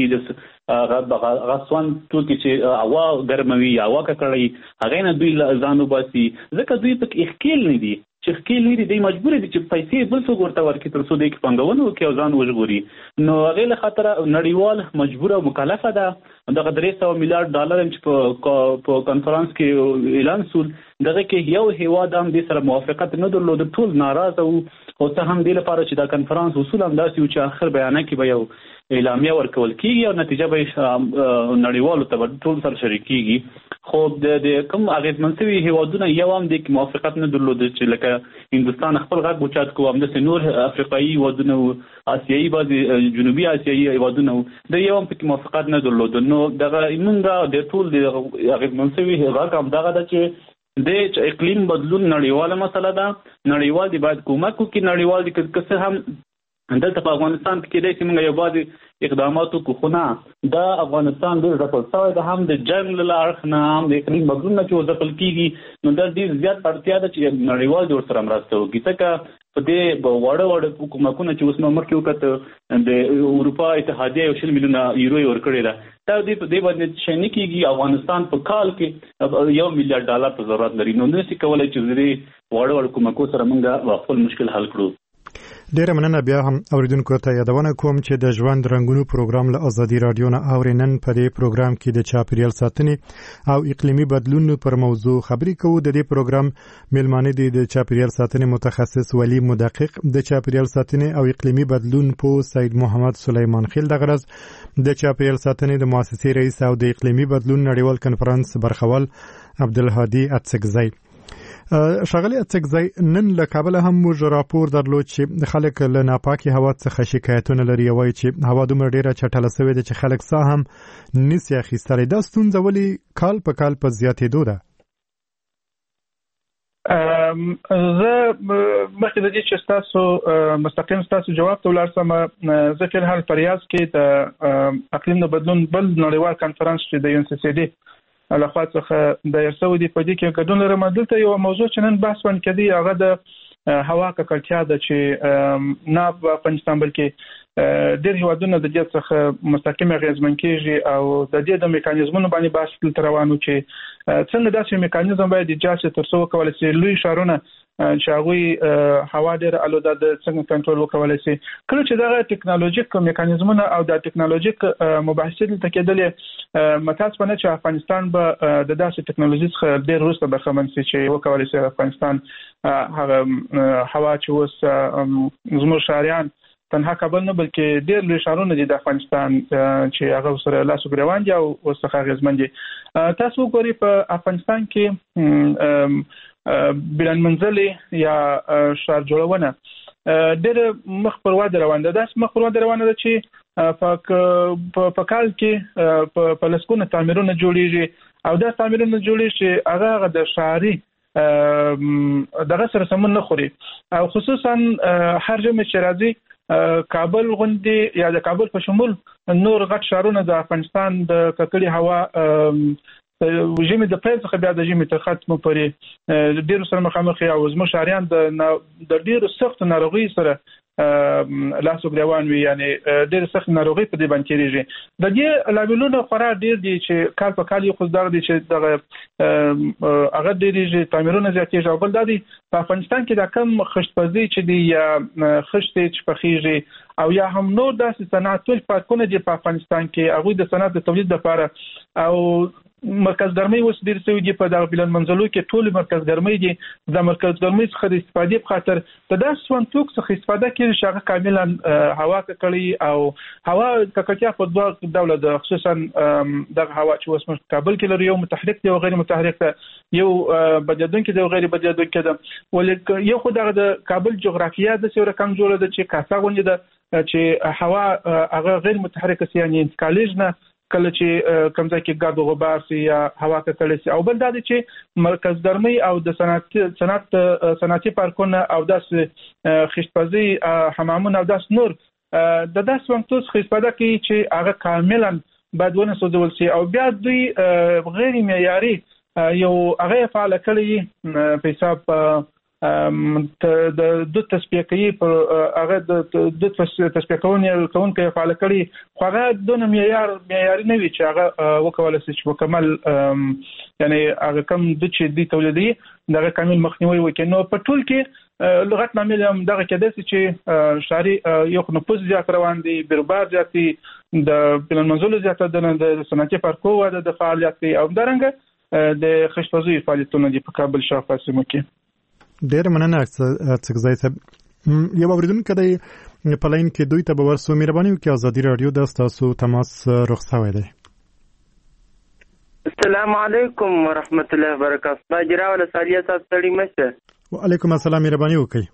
[SPEAKER 4] هغه سون توکي چې هوا ګرموي، هوا ککړوي، هغې نه دوی ځان وباسي، ځکه دوی پکې ښکېل نه دي. چې ښکېل نه دي دوی مجبور دي چې پیسې بل څوک ورته ورکړي تر څو دوی کې پانګونه وکړي او ځان وژغوري. نو هغې له خاطره نړیوال مجبوره او مکلفه ده دغه درې سوه میلیارډ ډالر چې په کنفرانس کې اعلان شول، دغه کې یو هېواد هم دې سره موافقت نه درلود، ټول ناراضه وو. خو څه هم دې لپاره چې دا کنفرانس اصول هم داسې وو چې آخر بیانه کې به یو اعلامیه ورکول کېږي او نتیجه به نړیوالو ته به ټول سره شریکېږي. خو د کوم اغېزمن شوي هېوادونه یو هم دې کې موافقت نه درلود، چې لکه هندوستان خپل غږ اوچت کړو، همداسې نور افریقایي هېوادونه وو، آسیایي بعضې جنوبي آسیایي هېوادونه وو، د یو هم پکې موافقت نه درلود. نو دغه موږ د ټول د اغېزمن شوي غږ هم دغه ده چې د اقلیم بدلون نړیواله مسله ده، نړیوال دی باید کومک وکړي، نړیوال دی که څه هم دلته په افغانستان کې کېدای شي موږ یو بعضې اقدامات وکړو، خو نه دا افغانستان ډېر ځپل شوی ده، هم د جنګ له اړخ نه، هم د اقلیم بدلون نه چې ځپل کېږي. نو دا ډېر زیات اړتیا ده چې نړیوال دې ورسره مرسته وکړي، ځکه په دې واړه واړه حکومتونه چې اوس ما مخکې وکړه د اروپا اتحادیه یو شل میلیونه یورو یې ورکړې ده، دا دې په دې باندې شی نه کېږي. افغانستان په کال کې یو میلیارډ ډالر په ضرورت لري، نو نشي کولی چې د دې واړه واړه حکومتونو سره موږ خپل مشکل حل کړو.
[SPEAKER 1] ډیره مننه. بیا هم اوریدونکو ته یادونه کوم چې د ژوند رنګونو پروګرام له ازادي رادیو نه اورینن په دې پروګرام کې د چاپیریال ساتنې او اقلیمي بدلون پر موضوع خبرې کوو. د دې پروګرام میلمانه دي د چاپیریال ساتنې متخصص ولی مدقق، د چاپیریال ساتنې او اقلیمي بدلون په سید محمد سلیمان خیل، د غرض د چاپیریال ساتنې د مؤسسې رئیس او د اقلیمي بدلون نړیوال کنفرانس برخوال عبدالهادي اڅکزی. ښاغلی اڅکزی، نن له کابله هم موږ راپور درلود چې خلک له ناپاکې هوا څخه شکایتونه لري، وایي چې هوا دومره ډېره چټله سوې ده چې خلک ساه هم نسي اخیستلی. دا ستونزه ولې کال په کال په زیاتېدو ده؟
[SPEAKER 2] زه مخکې د دې چې ستاسو مستقیم ستاسو جواب ته ولاړ سم، زه فلحال په ریاض کې د اقلیم د بدلون بل نړیوال کنفرانس چې د یو ان سی سی ډي لخوا څخه د یرسو دی په دې کې ګډون لرم. دلته یو موضوع چې نن بحث ون کړي هغه د هوا ککړتیا ده چې نه په افغانستان بلکې ډېر هیوادونه د دې څخه مستقیم اغېزمن کېږي او د دې د میکانیزمونو باندې بحث دلته روان و چې څنګه داسې میکانیزم باید ایجاد شي تر څو وکولی شي لوی ښارونه چې هغه هوا ډېر الوده د څنګه کنټرول وکولای شي. کله چې دغه ټکنالوژیک میکانیزمونه او د ټکنالوژیک مباحثې ته کېدلې متاسفانه چې افغانستان به د داسې ټکنالوژي څخه ډېر وروسته برخمن شي چې وکولای شي افغانستان هغه هوا چې اوس زموږ شهریان تنها کابل نه بلکې ډېر لوی ښارونه دي د افغانستان چې هغه سره لاس ګریوان دي او اوس څخه اغېزمن دي. تاسو وګورئ په افغانستان کې بلند منزلي یا ښار جوړونه ډېر مخ پر وده روانه ده. داسې مخ پر وده روانه ده چې په کال کې په لسګونه تعمیرونه جوړیږي او دا تعمیرونه جوړیږي چې هغه د ښاري دغه سره سمون نه خوري او خصوصا هر ژمي چې راځي کابل غوندې یا د کابل په شمول نور غټ ښارونه د افغانستان د ککړې هوا ژمي د پیل څخه بیا د ژمي تر ختمه پورې ډېرو سره مخامخ او زموږ ښاریان د ډېرو سختو ناروغیو سره لاس ګریوان وي، یعنی ډېر سخت ناروغي په دې باندې کېږي. د دې لاملونه خورا ډېر دي چې کال په کال یو خو دغه دي چې دغه هغه ډېرېږي، تعمیرونه زیاتېږي او بل دا دي په افغانستان کې دا کم خشتپزي چې دي یا خشتې چې پخېږي او یا هم نور داسې صنعت ټول پارکونه دي په افغانستان کې هغوی د صنعت د تولید لپاره او مرکز ګرمۍ اوس ډېر سوي دي په دغه بلند منزلو کې ټول مرکز ګرمۍ دي. د مرکز ګرمۍ څخه د استفادې په خاطر د داسې سونتوک څخه استفاده کېږي چې هغه کاملا هوا ککړي او هوا ککړتیا په دوه ډوله ده، خصوصا دغه هوا چې اوس موږ کابل کې لرو، یو متحرک دی او غیر متحرک ده، یو بدلیدونکی دی او غیر بدلیدونکی ده. ولې یو خو دغه د کابل جغرافیه د څه رقم جوړه ده چې کاسا غونډه ده چې هوا هغه غیر متحرک سي، یعنی انتقالیږي نه کله چې کوم ځای کې ګرد او غبار سي یا هوا ککړه سي. او بل دا دی چې مرکز ګرمۍ او د صنعت صنعت صنعتي پارکونه او داسې خشتپزي حمامونه او داسې نور د داسې وانتو څخه استفاده کوي چې هغه کاملا باید ونه سوځول سي او بیا دوی غیر معیاري یو هغه فعال کړي په حساب د د تصفیه کوي پر هغه د د تصفیه کوونې کوونکې فعال کړي خو هغه د معیار معیاري نه وي چې هغه وکولای شي چې مکمل یعنی هغه کم د چې دی تولیدي دغه کامل مخنیوي وکړي. نو په ټول کې لغت لامل هم دغه کېدای چې شاري یو نفوذ زیات روان دي، بیروبار زیاتي، د بلند منزلو زیاته د صنعتي پارکو واده د فعالیت او همدارنګه د خشتپزي فعالیتونه دي په کابل شاوخوا سیمو کې.
[SPEAKER 1] ډېر مننه څګزای صاحب. یو اوریدونکو دی په لاین کې دوی ته به ورسو مهرباني وکړئ ازادي رادیو د تاسو تماس رخصوي دی.
[SPEAKER 5] السلام علیکم ورحمت الله وبرکاته. باجرا ولا سالیه تاسو ستړي مشه.
[SPEAKER 1] وعلیکم السلام، مهرباني وکړئ.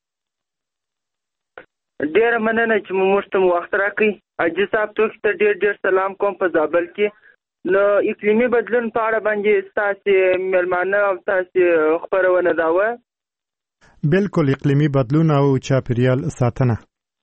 [SPEAKER 5] ډېر مننه چې موږ ته وخت راکړئ. اجي صاحب ته ډېر ډېر سلام کوم په زابل کې. نو اقلیمي بدلون په اړه باندې تاسو ملمانه او تاسو خبرونه داوه.
[SPEAKER 1] بالکل، اقلیمي بدلون او چاپیریال ساتنه.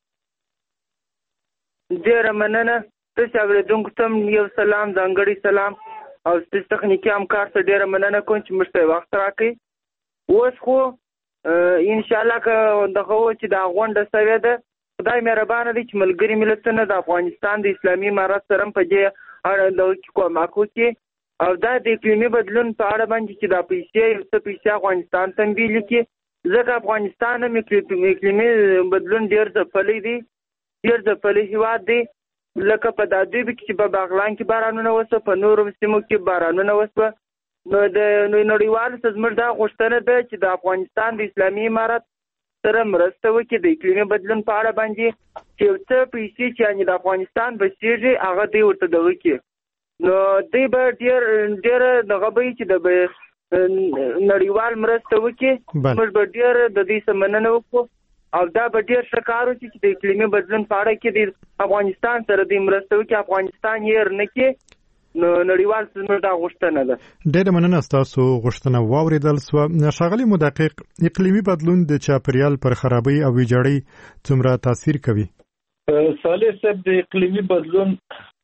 [SPEAKER 5] ډېر مننه. تاسو اوریدونکو ته یو سلام، ځانګړی سلام او تاسو تخنیکی همکار ته ډېر مننه کوم چې موږ ته وخت راکړئ. اوس خو ان شاء الله که دغه چې دا غونډه سوي ده، خدای مهربانه دی چې ملګري ملتونه د افغانستان د اسلامي امارت سره په دې اړه د کومک وکړي او دا د اقلیمي بدلون په اړه باندې چې دا پیسې یو څه پیسې افغانستان ته ویلي کړي، ځکه افغانستان هم اقلیمي بدلون ډېر ځپلی دی، ډېر ځپلی هېواد دی. لکه په دا دوی کې چې په باغلان کې بارانونه وسوه، په نورو سیمو کې بارانونه وسوه. نو د نړیوالو څخه زموږ دا غوښتنه ده چې د افغانستان د اسلامي امارت سره مرسته وکړي د اقلیمي بدلون په اړه باندې چې یو څه پیسې چې یعنې د افغانستان بچېږي هغه دوی ورته دغه کړي. نو دوی به ډېر ډېره دغه به وي چې د نړیوال مرسته وکړي. موږ به ډېر د دې څه مننه وکړو او دا به ډېر ښه کار وکړي چې د اقلیمي بدلون په اړه کې د افغانستان سره دوی مرسته وکړي، افغانستان یې نه کړي. نو نړیوال زموږ دا غوښتنه ده.
[SPEAKER 1] ډېره مننه ستاسو غوښتنه واورېدل سوه. ښاغلي مدقق، اقلیمي بدلون د چاپیریال پر خرابۍ او ویجاړۍ څومره تاثیر کوي؟
[SPEAKER 3] صالح صاحب، د اقلیمي بدلون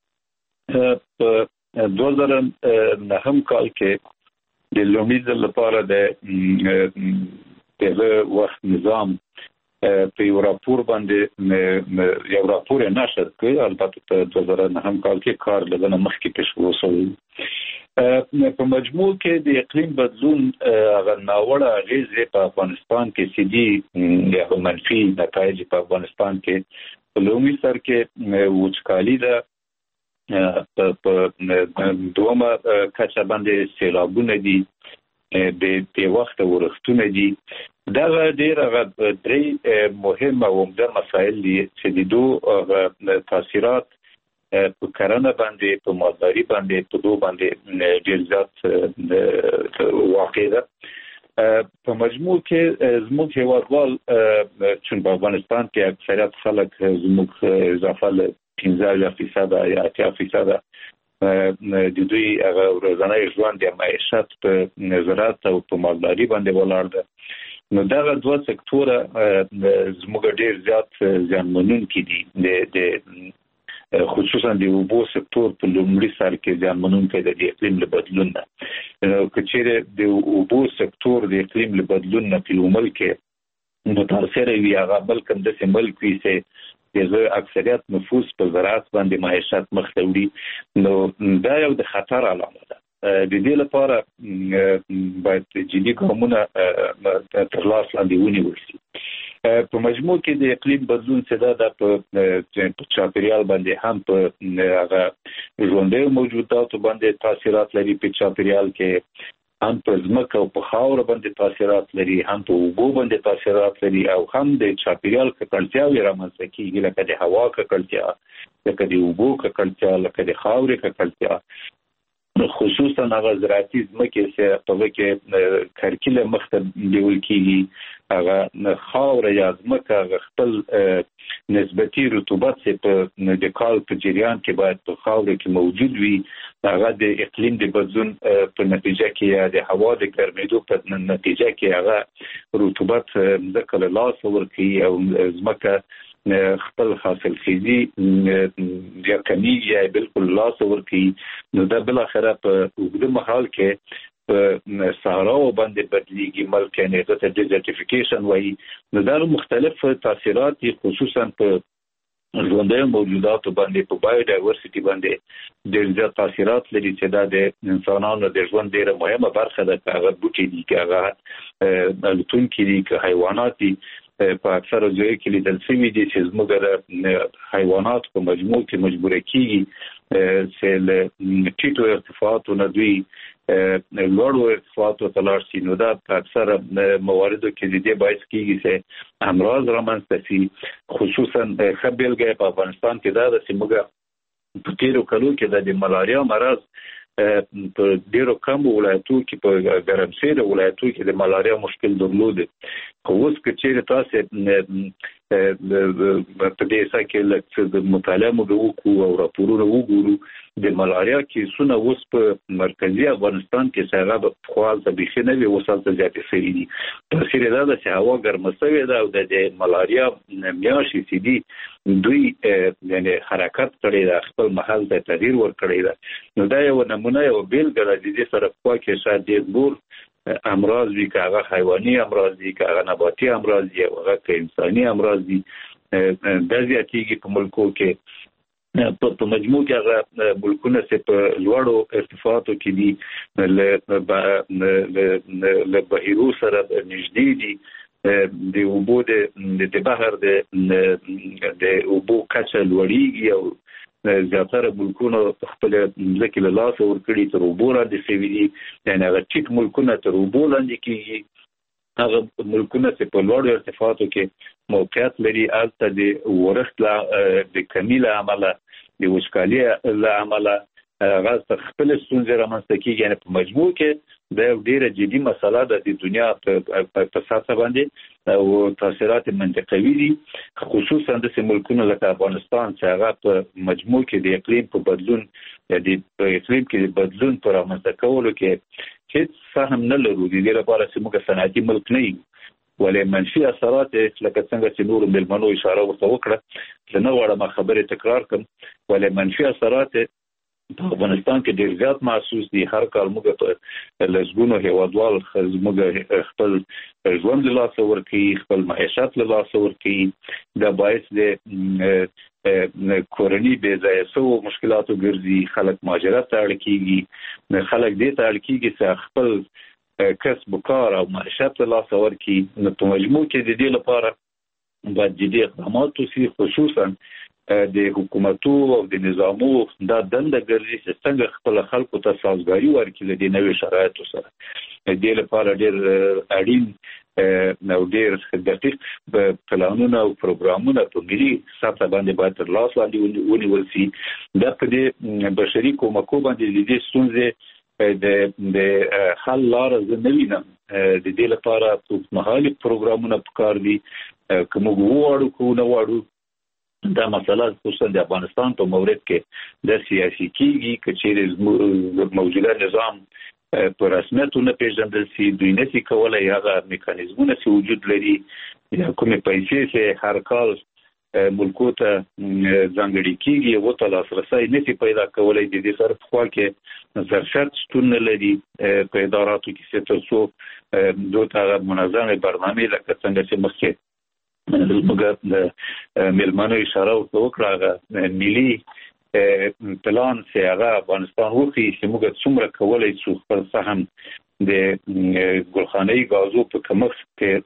[SPEAKER 3] په دوه زره نهم کال کې د لومړي ځل لپاره د دغه وخت نظام په یو راپور باندې یو راپور یې نشر کړی. البته په دوه زره نهم کال کې کار لږ نه مخکې پیش وشو. په مجموع کې د اقلیم بدلون هغه ناوړه اغېزې په افغانستان کې سیدي یا منفي نتایج په افغانستان کې په لومړي سر کې وچکالي ده، په دومره کچه باندې سیلابونه دي، د په وخت ورښتونه دي. دا ډېر هغه درې مهم او عمده مسایل دي چې د دوه تاثیرات په کرنه باندې، په مالداري باندې، په دوه باندې ډېر زیات واقع ده. په مجموع کې زموږ هیوادوال چون په افغانستان کې اکثریت خلک زموږ اضافه له پنځه فیصده یا اتیا فیصده د دوی هغه ورځنی ژوند یا معیشت په زراعت او په مالداري باندې ولاړ ده. نو دغه دوه سکتوره زموږ ډېر زیات زیانمنونکي دي. د خصوصا د اوبو سکتور په لومړي سر کې زیانمنونکی د اقلیم له بدلون نه. که چیرې د اوبو سکتور د اقلیم له بدلون نه په یو ملک کې متاثر وي، هغه ملک هم داسې ملک وي چې دغه اکثریت نفوس په زراعت باندې معیشت مخ ته وړي، نو دا یو د خطر علامه ده. د دې لپاره باید جدي ګامونه تر لاس لاندې ونیول شي. په مجموع کې د اقلیم بدلون څه ده په چاپیریال باندې هم په هغه ژوندیو موجوداتو باندې تاثیرات لري، په چاپیریال کې هم په ځمکه او په خاوره باندې تاثیرات لري، هم په اوبو باندې تاثیرات لري، او هم د چاپیریال ککړتیاوې رامنځته کیږي، لکه د هوا ککړتیا، لکه د اوبو ککړتیا، لکه د خاورې ککړتیا. خصوصا هغه زراعتي ځمکې چې په هغه کې کرکیله مخته نیول کیږي، هغه خاوره یا ځمکه هغه خپل نسبتي رطوبت چې په د کال په جریان کې باید په خاوره کې موجود وي، هغه د اقلیم د بدلون په نتیجه کې یا د هوا د ګرمېدو په نتیجه کې هغه رطوبت ځکه له لاسه ورکوي او ځمکه خپل حاصلخیزي یا کمیږي یا بالکل لاس ورکوي. نو دا بالاخره په اوږده مهال کې په صحراو باندې بدلیږي، ملک یعنې هغه ته ډیزرټیفیکیشن وایي. نو دا مختلف تاثیرات دي، خصوصا په ژوندیو موجوداتو باندې، په بایو ډایورسټي باندې ډېر زیات تاثیرات لري چې دا د انسانانو د ژوند ډېره مهمه برخه ده. که هغه بوټي دي، که هغه الوتونکي دي، که حیوانات دي. په اکثره ځایو کې لیدل شوي دي چې زموږ د حیوانات په مجموع کې مجبوره کیږي چې له ټیټو ارتفاعاتو نه دوی لوړو ارتفاعاتو ته لاړ شي. نو دا په اکثره مواردو کې د دې باعث کیږي چې امراض رامنځته شي. خصوصا ښه بېلګه په افغانستان کې دا ده چې موږ په تېرو کلو کې د ملاریا مرض په ډېرو کمو ولایتو کې، په ګرمسیره ولایتو کې د ملاریا مشکل درلود. خو اوس که چیرې تاسې په دې ځای کې لږ مطالعه مو وکړو او راپورونه وګورو، د ملاریا کیسونه اوس په مرکزي افغانستان کې چې هغه پخوا هلته بیخي نه وي، اوس هلته زیاتې شوي دي. تاثیر یې دا ده چې هوا ګرمه شوې ده او د ملاریا میاشتې چې دي دوی یعنې حرکت کړی ده، خپل محل ته تغییر ورکړی ده. نو دا یو نمونه، یو بېلګه ده. د دې سره پخوا کې شاید ډېر نور امراض وي، که هغه حیواني امراض دي، که هغه نباتي امراض دي، او هغه که انساني امراض دي، دا زیاتېږي په ملکو کې. په مجموع کې هغه ملکونه چې په لوړو ارتفاعاتو کې دي، له بحیرو سره نږدې دي، د اوبو د بحر د اوبو کچه لوړېږي او زیاتره ملکونه خپل ځمکې له لاسه ورکړي، تر اوبو لاندې شوي دي. یعنې هغه ټیټ ملکونه تر اوبو لاندې کېږي. هغه ملکونه چې په لوړو ارتفاعاتو کې موقعیت لري، هلته د ورښت د کمي له امله، د وچکالي له امله هغه خپل ستونزې رامنځته کېږي. یعنې په مجموع کې دا یو ډېره جدي مسله ده د دنیا په سطحه باندې او تاثیرات منطقوي دي. خصوصا داسې ملکونه لکه افغانستان چې هغه په مجموع کې د اقلیم په بدلون یا د اقلیم کې د بدلون په رامنځته کولو کې هېڅ سهم نه لرو. د دې لپاره چې موږ صنعتي ملک نه یو، ولې منفي اثرات لکه څنګه چې نورو مېلمنو اشاره ورته وکړه، زه نه غواړم خبرې تکرار کړم، ولې منفي اثرات په افغانستان کې ډېر زیات محسوس دي. هر کال موږ په لسګونو هېوادوال موږ خپل ژوند له لاسه ورکوي، خپل معیشت له لاسه ورکوي. دا باعث دی کورنی بې ځایه سوو مشکلاتو ګرځي، خلک مهاجرت ته اړ کېږي، خلک دې ته اړ کېږي چې خپل کسب و کار او معیشت له لاسه ورکړي. نو په مجموع کې د دې لپاره باید جدي اقدامات وشي، خصوصا د حکومتو او د نظامو دا دنده ګرځي چې څنګه خپل خلکو ته سازګاري ورکړي له دې نوې شرایطو سره. دې لپاره ډېر اړین نو ډېر دقیق پلانونه او پروګرامونه په ملي سطح باندې باید تر لاس لاندې ونیول شي. دا په دې بشري کومکو باندې د دې ستونزې د د حل لاره زه نه وینم. د دې لپاره اوږدمهالي پروګرامونه پکار دي. که موږ وغواړو که ونه غواړو دا مسله خصوصا د افغانستان په مورد کې د سیاسي کېږي که چیرې موجوده نظام په رسمیت ونه پیژندل شي، دوی نشي کولی هغه میکانیزمونه چې وجود لري یا کومې پیسې چې هر کال ملکو ته ځانګړي کېږي هغو ته لاسرسی نشي پیدا کولی. د دې سره پخوا کې ظرفیت شتون نه لري په اداراتو کې چې تر څو دوی ته هغه منظمې برنامې لکه څنګه چې مخکې موږ د میلمنو اشاره ورته وکړه هغه ملي پلان چې هغه افغانستان وښیي چې موږ څومره کولی شو خپل سهم د ګلخانه‌ایي ګازو په کمښت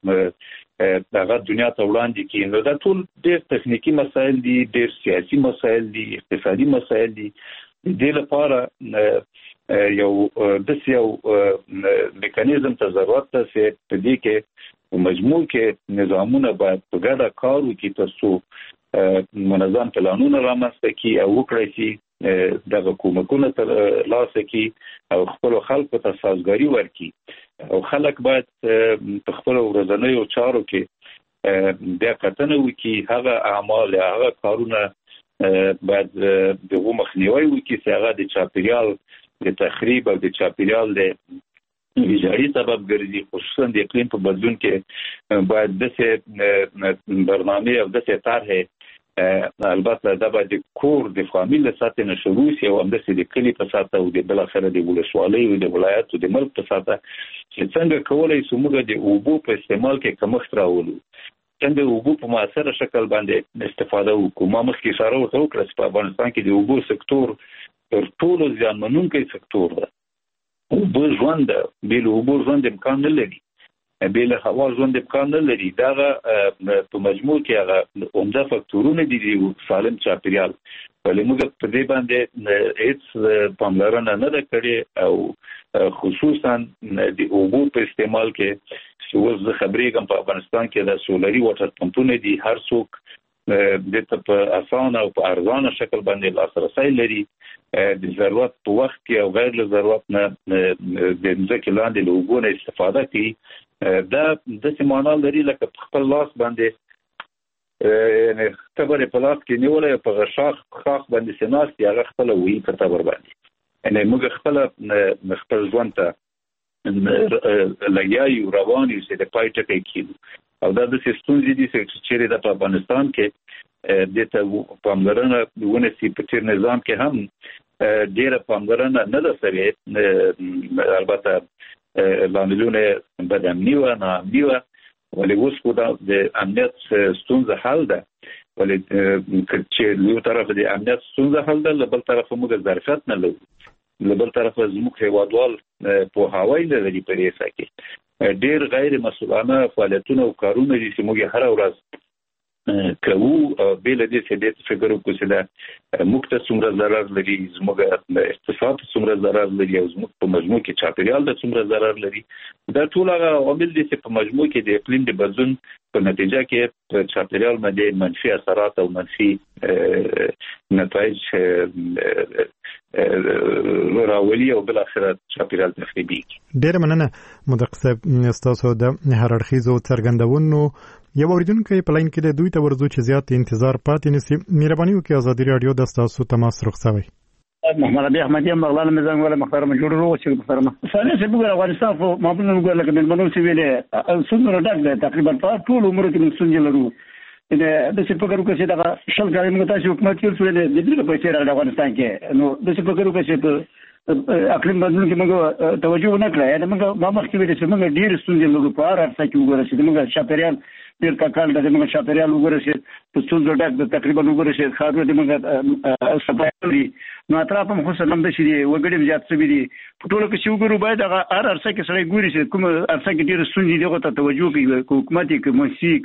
[SPEAKER 3] کې هغه دنیا ته وړاندې کړي. نو دا ټول ډېر تخنیکي مسایل دي، ډېر سیاسي مسایل دي، اقتصادي مسایل دي. د دې لپاره یو داسې یو میکانیزم ته ضرورت ده چې په دې کې په مجموع کې نظامونه باید په ګډه کار وکړي تر څو منظم پلانونه رامنځته کړي او وکړی شي دغه کومکونه تر لاسه کړي او خپلو خلکو ته سازګاري ورکړي. او خلک باید په خپلو ورځنیو چارو کې بیا کتنه وکړي، هغه اعمال یا هغه کارونه باید دغه مخنیوی وکړي چې هغه د چاپیریال د تخریب او د چاپیریال د ویجاړي سبب ګرځي. خصوصا د اقلیم په بدلون کې باید داسې برنامې او داسې طرحې البته دا باید د کور د فامیل له سطحې نه شروع شي او همداسې د کلي په سطحه او د بالاخره د ولسوالۍ او د ولایت او د ملک په سطحه چې څنګه کولی شو موږ د اوبو په استعمال کې کمښت راولو، څنګه اوبو په مؤثره شکل باندې استفاده وکړو. ما مخکې اشاره ورته وکړه چې په افغانستان کې د اوبو سکتور تر ټولو زیانمنونکی سکتور ده. اوبه ژوند ده، بې له اوبو ژوند امکان نه لري، بې له هوا ژوند امکان نه لري. دغه په مجموع کې هغه عمده فکتورونه دي د سالم چاپیریال، ولې موږ په دې باندې هېڅ پاملرنه نه ده کړې او خصوصا د اوبو په استعمال کې چې اوس زه خبرېږم په افغانستان کې د سولري واټر پمپونه دي، هر څوک د ته په اسانه او په ارزانه شکل باندې لاسرسی لري. د ضرورت په وخت کې او غیر له ضرورت نه د ځمکې لاندې له اوبو نه استفاده کوي. دا داسې معنا لري لکه په خپل لاس باندې یعنې تبر یې په لاس کې نیولی په شاخ خاخ باندې چې ناست یې هغه خپله وهي په تبر باندې. یعنې موږ خپله خپل ژوند ته لګیا یو، روان یو چې د پای ټکی کېږو. او دا داسې ستونزې دي چې چېرې د په افغانستان کې دې ته پاملرنه ونشي. په تېر نظام کې هم ډېره پاملرنه نه ده شوې، البته لاملونه بد امني وه، ناامني وه، ولې اوس خو د امنیت ستونزه حل ده. ولې چې له یو طرفه د امنیت ستونزه حل ده، له بل طرفه موږ ظرفیت نه لرو، له بل طرفه زموږ هېوادوال پوهاوی نه لري په دې څه کې. ډېر غیر مسؤلانه فعالیتونه او کارونه دي چې موږ هره ورځ کوو. بې له دې چې دې فکر وکړو چې دا موږ ته څومره ضرر لري، زموږ اقتصاد ته څومره ضرر لري او زموږ په مجموع کې چاپیریال ته څومره ضرر لري. دا ټول هغه عوامل دي چې په مجموع کې د اقلیم د بدلون په نتیجه کې په چاپیریال باندې منفي اثرات او منفي نتایج راولي او بالاخره چاپیریال تخریبېږي.
[SPEAKER 1] ډېره مننه مدقق صاحب ستاسو د هر اړخیزو څرګندونو. یو اورېدونکی په لاین کې دی، دوی ته ورځو چې زیات انتظار پاتې نشي. مهرباني وکړئ ازادي راډیو د ستاسو تماس رخصوي.
[SPEAKER 6] محمد ابي احمدي مغلانه مزنګ ولا مختار مجور ورو چې محترمه ثاني چې موږ افغانستان خو معمولا موږ لکه د منو سی ویلې سندره ډاګ تقریبا په ټول عمر کې موږ سنجل ورو د څه په کارو کې چې دا شل کال موږ تاسو حکومت یې سوې د دې په پیسې را افغانستان کې نو د څه په کارو کې چې اقلیم بدلون کې موږ توجه نه کړای. دا موږ ما مخکې ویل چې موږ ډیر سنجل ورو په هر څه کې وګورئ چې موږ شاپریان ډېر کال د موږ چاپیریال وګورئ په څو ډک د تقریبا وګورئ خاطر د موږ صفایي نو اطراف هم خو سلام د شي وګړي زیات څه دي په ټولو کې چې وګورو باید هغه هر ارسه کې سره ګوري چې کوم ارسه کې ډېر ستونزې دغه ته توجه کوي حکومت کې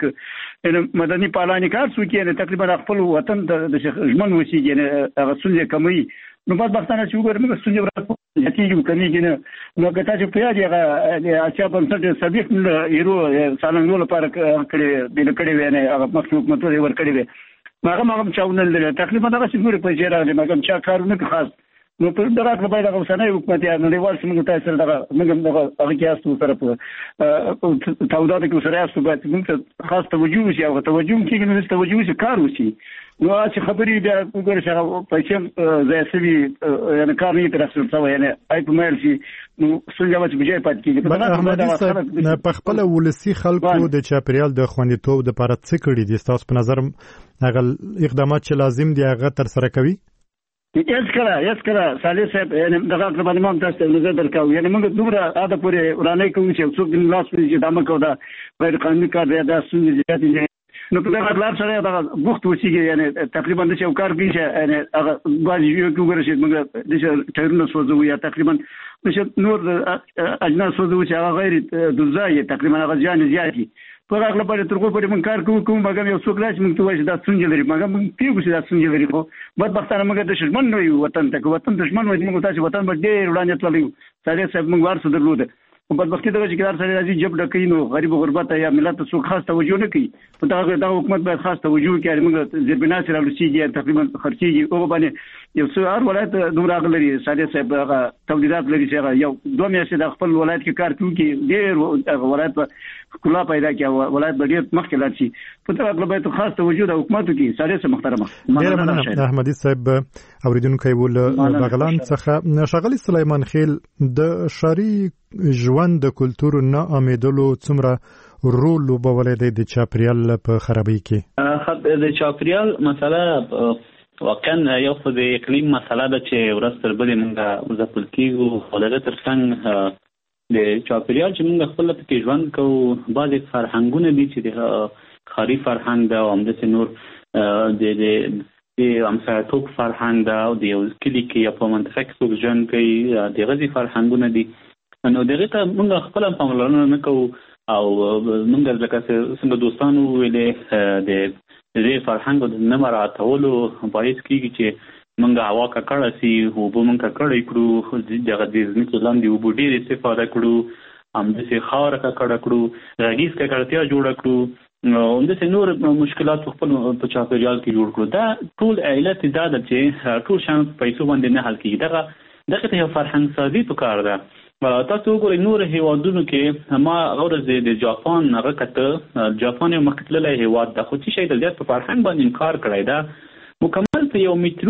[SPEAKER 6] موسیق مدني پالانې کار څو کې تقریبا خپل وطن د ژمن وسیږي هغه ستونزې کموي نو په وختانه چې وګورم موږ ستونزې ورته نتیجه کوي نه نو کته چې په یاد هغه اچا په څه سبق یرو سالنګ لپاره کړي د کړي ونه هغه مخکې متوي ور کړي ماغه ماغه چاونه لري تقریبا دا چې ګوري په جره راغلي ماګم چا کارونه خاص نو په دغه په باید هغه سنې حکومت یا نړیوال څنګه تاسو سره دغه موږ دغه هغه کې تاسو سره په توضیحات کې سره تاسو باید موږ خاص توجه وشي او توجه کې نو توجه وشي کار وشي نو چې خبرې بیا وګورئ چې پیسې زه سوي یعنی کار نه تر څو څو یعنی آی په مېل شي نو څنګه به بجای پات کیږي
[SPEAKER 1] نه په خپل ولسی خلکو د چاپریال د خوندیتوب د لپاره څه کړی دي تاسو په نظر هغه اقدامات چې لازم دي هغه تر سره کوي
[SPEAKER 6] یس کړه یس کړه صالح صاحب یعنی دغه باندې مونږ تاسو ته نظر درکاو یعنی موږ دومره اده پورې ورانه کوو چې څوک لاس پرې دمه کوو دا غیر قانوني کار دی دا څنګه زیات دي نو په دغه لار سره دا وخت وشيږي یعنی تقریبا د څو کار کوي چې یعنی هغه باندې یو کوګر شي موږ د ټایرونو سوزو یا تقریبا چې نور اجناس سوزو چې هغه غیر دوزای تقریبا هغه ځان زیاتی په هغه لپاره ترغو پرې من کار کوو کوم مګم یو څوک راځي موږ ته وایي دا څنګه لري مګم موږ پیګو چې دا څنګه لري خو بدبختانه موږ د دشمن نه یو وطن ته وطن دشمن وایي موږ تاسو وطن باندې ډېر وړاندې تللو سړی صاحب موږ ورسره درلوده په بدبختی دغه چې کار سره راځي جب ډکې نو غریب غربت یا ملت څو خاص توجه نه کوي په دغه د حکومت باید خاص توجه کوي موږ زیربنا سره لوسیږي تقریبا خرچيږي او باندې یو څو هر ولایت دومره غلري ساده صاحب هغه تولیدات لري چې یو دوه میاشتې د خپل ولایت کې کار کوي ډېر ولایت کلا پیدا کیا ولایت بډیر مخکې لاړ شي په دغه باید خاص توجه د حکومت کې ساده سره محترمه
[SPEAKER 1] ډېر مننه احمدي صاحب اوریدونکو ول بغلان څخه شغلی سلیمان خیل د شاری ژوند د کلتور نه امیدلو څومره رول لوبولای د چاپریال په خرابۍ کې
[SPEAKER 4] د چاپریال مسله واقعا یو خو د اقلیم مسله ده چې ورستر بلې موږ ځپل کېږو او دغه تر څنګ د چاپریال چې موږ خپل پکې ژوند کوو بعضې فرهنګونه دي چې د ښاري فرهنګ ده او همداسې نور د د د همسایه‌توب فرهنګ ده او د یو کلي کې یا په منطقه کې څوک ژوند کوي دغه ځي فرهنګونه دي نو دغه ته موږ خپل پاملرنه نه کوو او موږ لکه څنګه دوستانو ویلې د دې فرهنګ د نه مراعاتولو باعث کېږي چې موږ هوا ککړه سي اوبه موږ ککړې کړو دغه د ځمکې لاندې اوبه ډېرې استفاده کړو همداسې خاوره ککړه کړو غږیز ککړتیا جوړه کړو همداسې نور مشکلات خپل په چاپېریال کې جوړ کړو دا ټول علت دا ده چې ټول شیان په پیسو باندې نه حل کېږي دغه دغه ته یو فرهنګ سازي پکار ده تاسو وګورئ نور هیوادونو کې ما ورځ د جاپان هغه کته جاپان یو مخکتللی هیواد ده خو چې شی د زیات په فرهنګ باندې انکار کړی ده مکمل په یو میټرو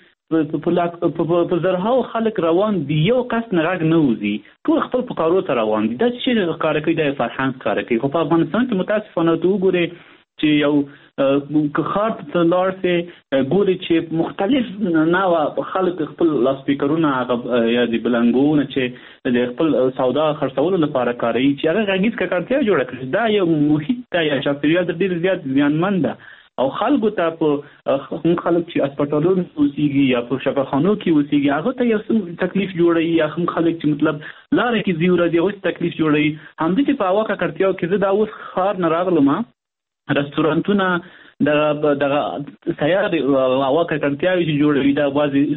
[SPEAKER 4] کې په زرهاو خلک روان دي یو کس نه غږ نه وځي ټول خپل په کارو ته روان دي دا چې ښکاره کوي دا فرهنګ ښکاره کوي خو په افغانستان کې متاسفانه ته وګورئ چې یو که ښار ته لاړ سې ګوري چې مختلف نوع خلک خپل لاسپیکرونه هغه یا د بلنګونه چې د خپل سودا خرڅولو لپاره کاروي چې هغه غږیز ککړتیا جوړه کړي دا یو محیط ته یا چاپېریال ته ډېر زیات زیانمن ده او خلکو ته په هم خلک چې هسپتالونو کې اوسېږي یا په شفاخانو کې اوسېږي هغه ته یو څه تکلیف جوړوي یا هم خلک چې مطلب لارې کې ځي ورځي هغوی ته تکلیف جوړوي همداسې په هوا ککړتیاو کې زه دا اوس ښار نه راغلم رستورانتونه دغه دغه سیار هوا ککړتیاوې چې جوړوي دا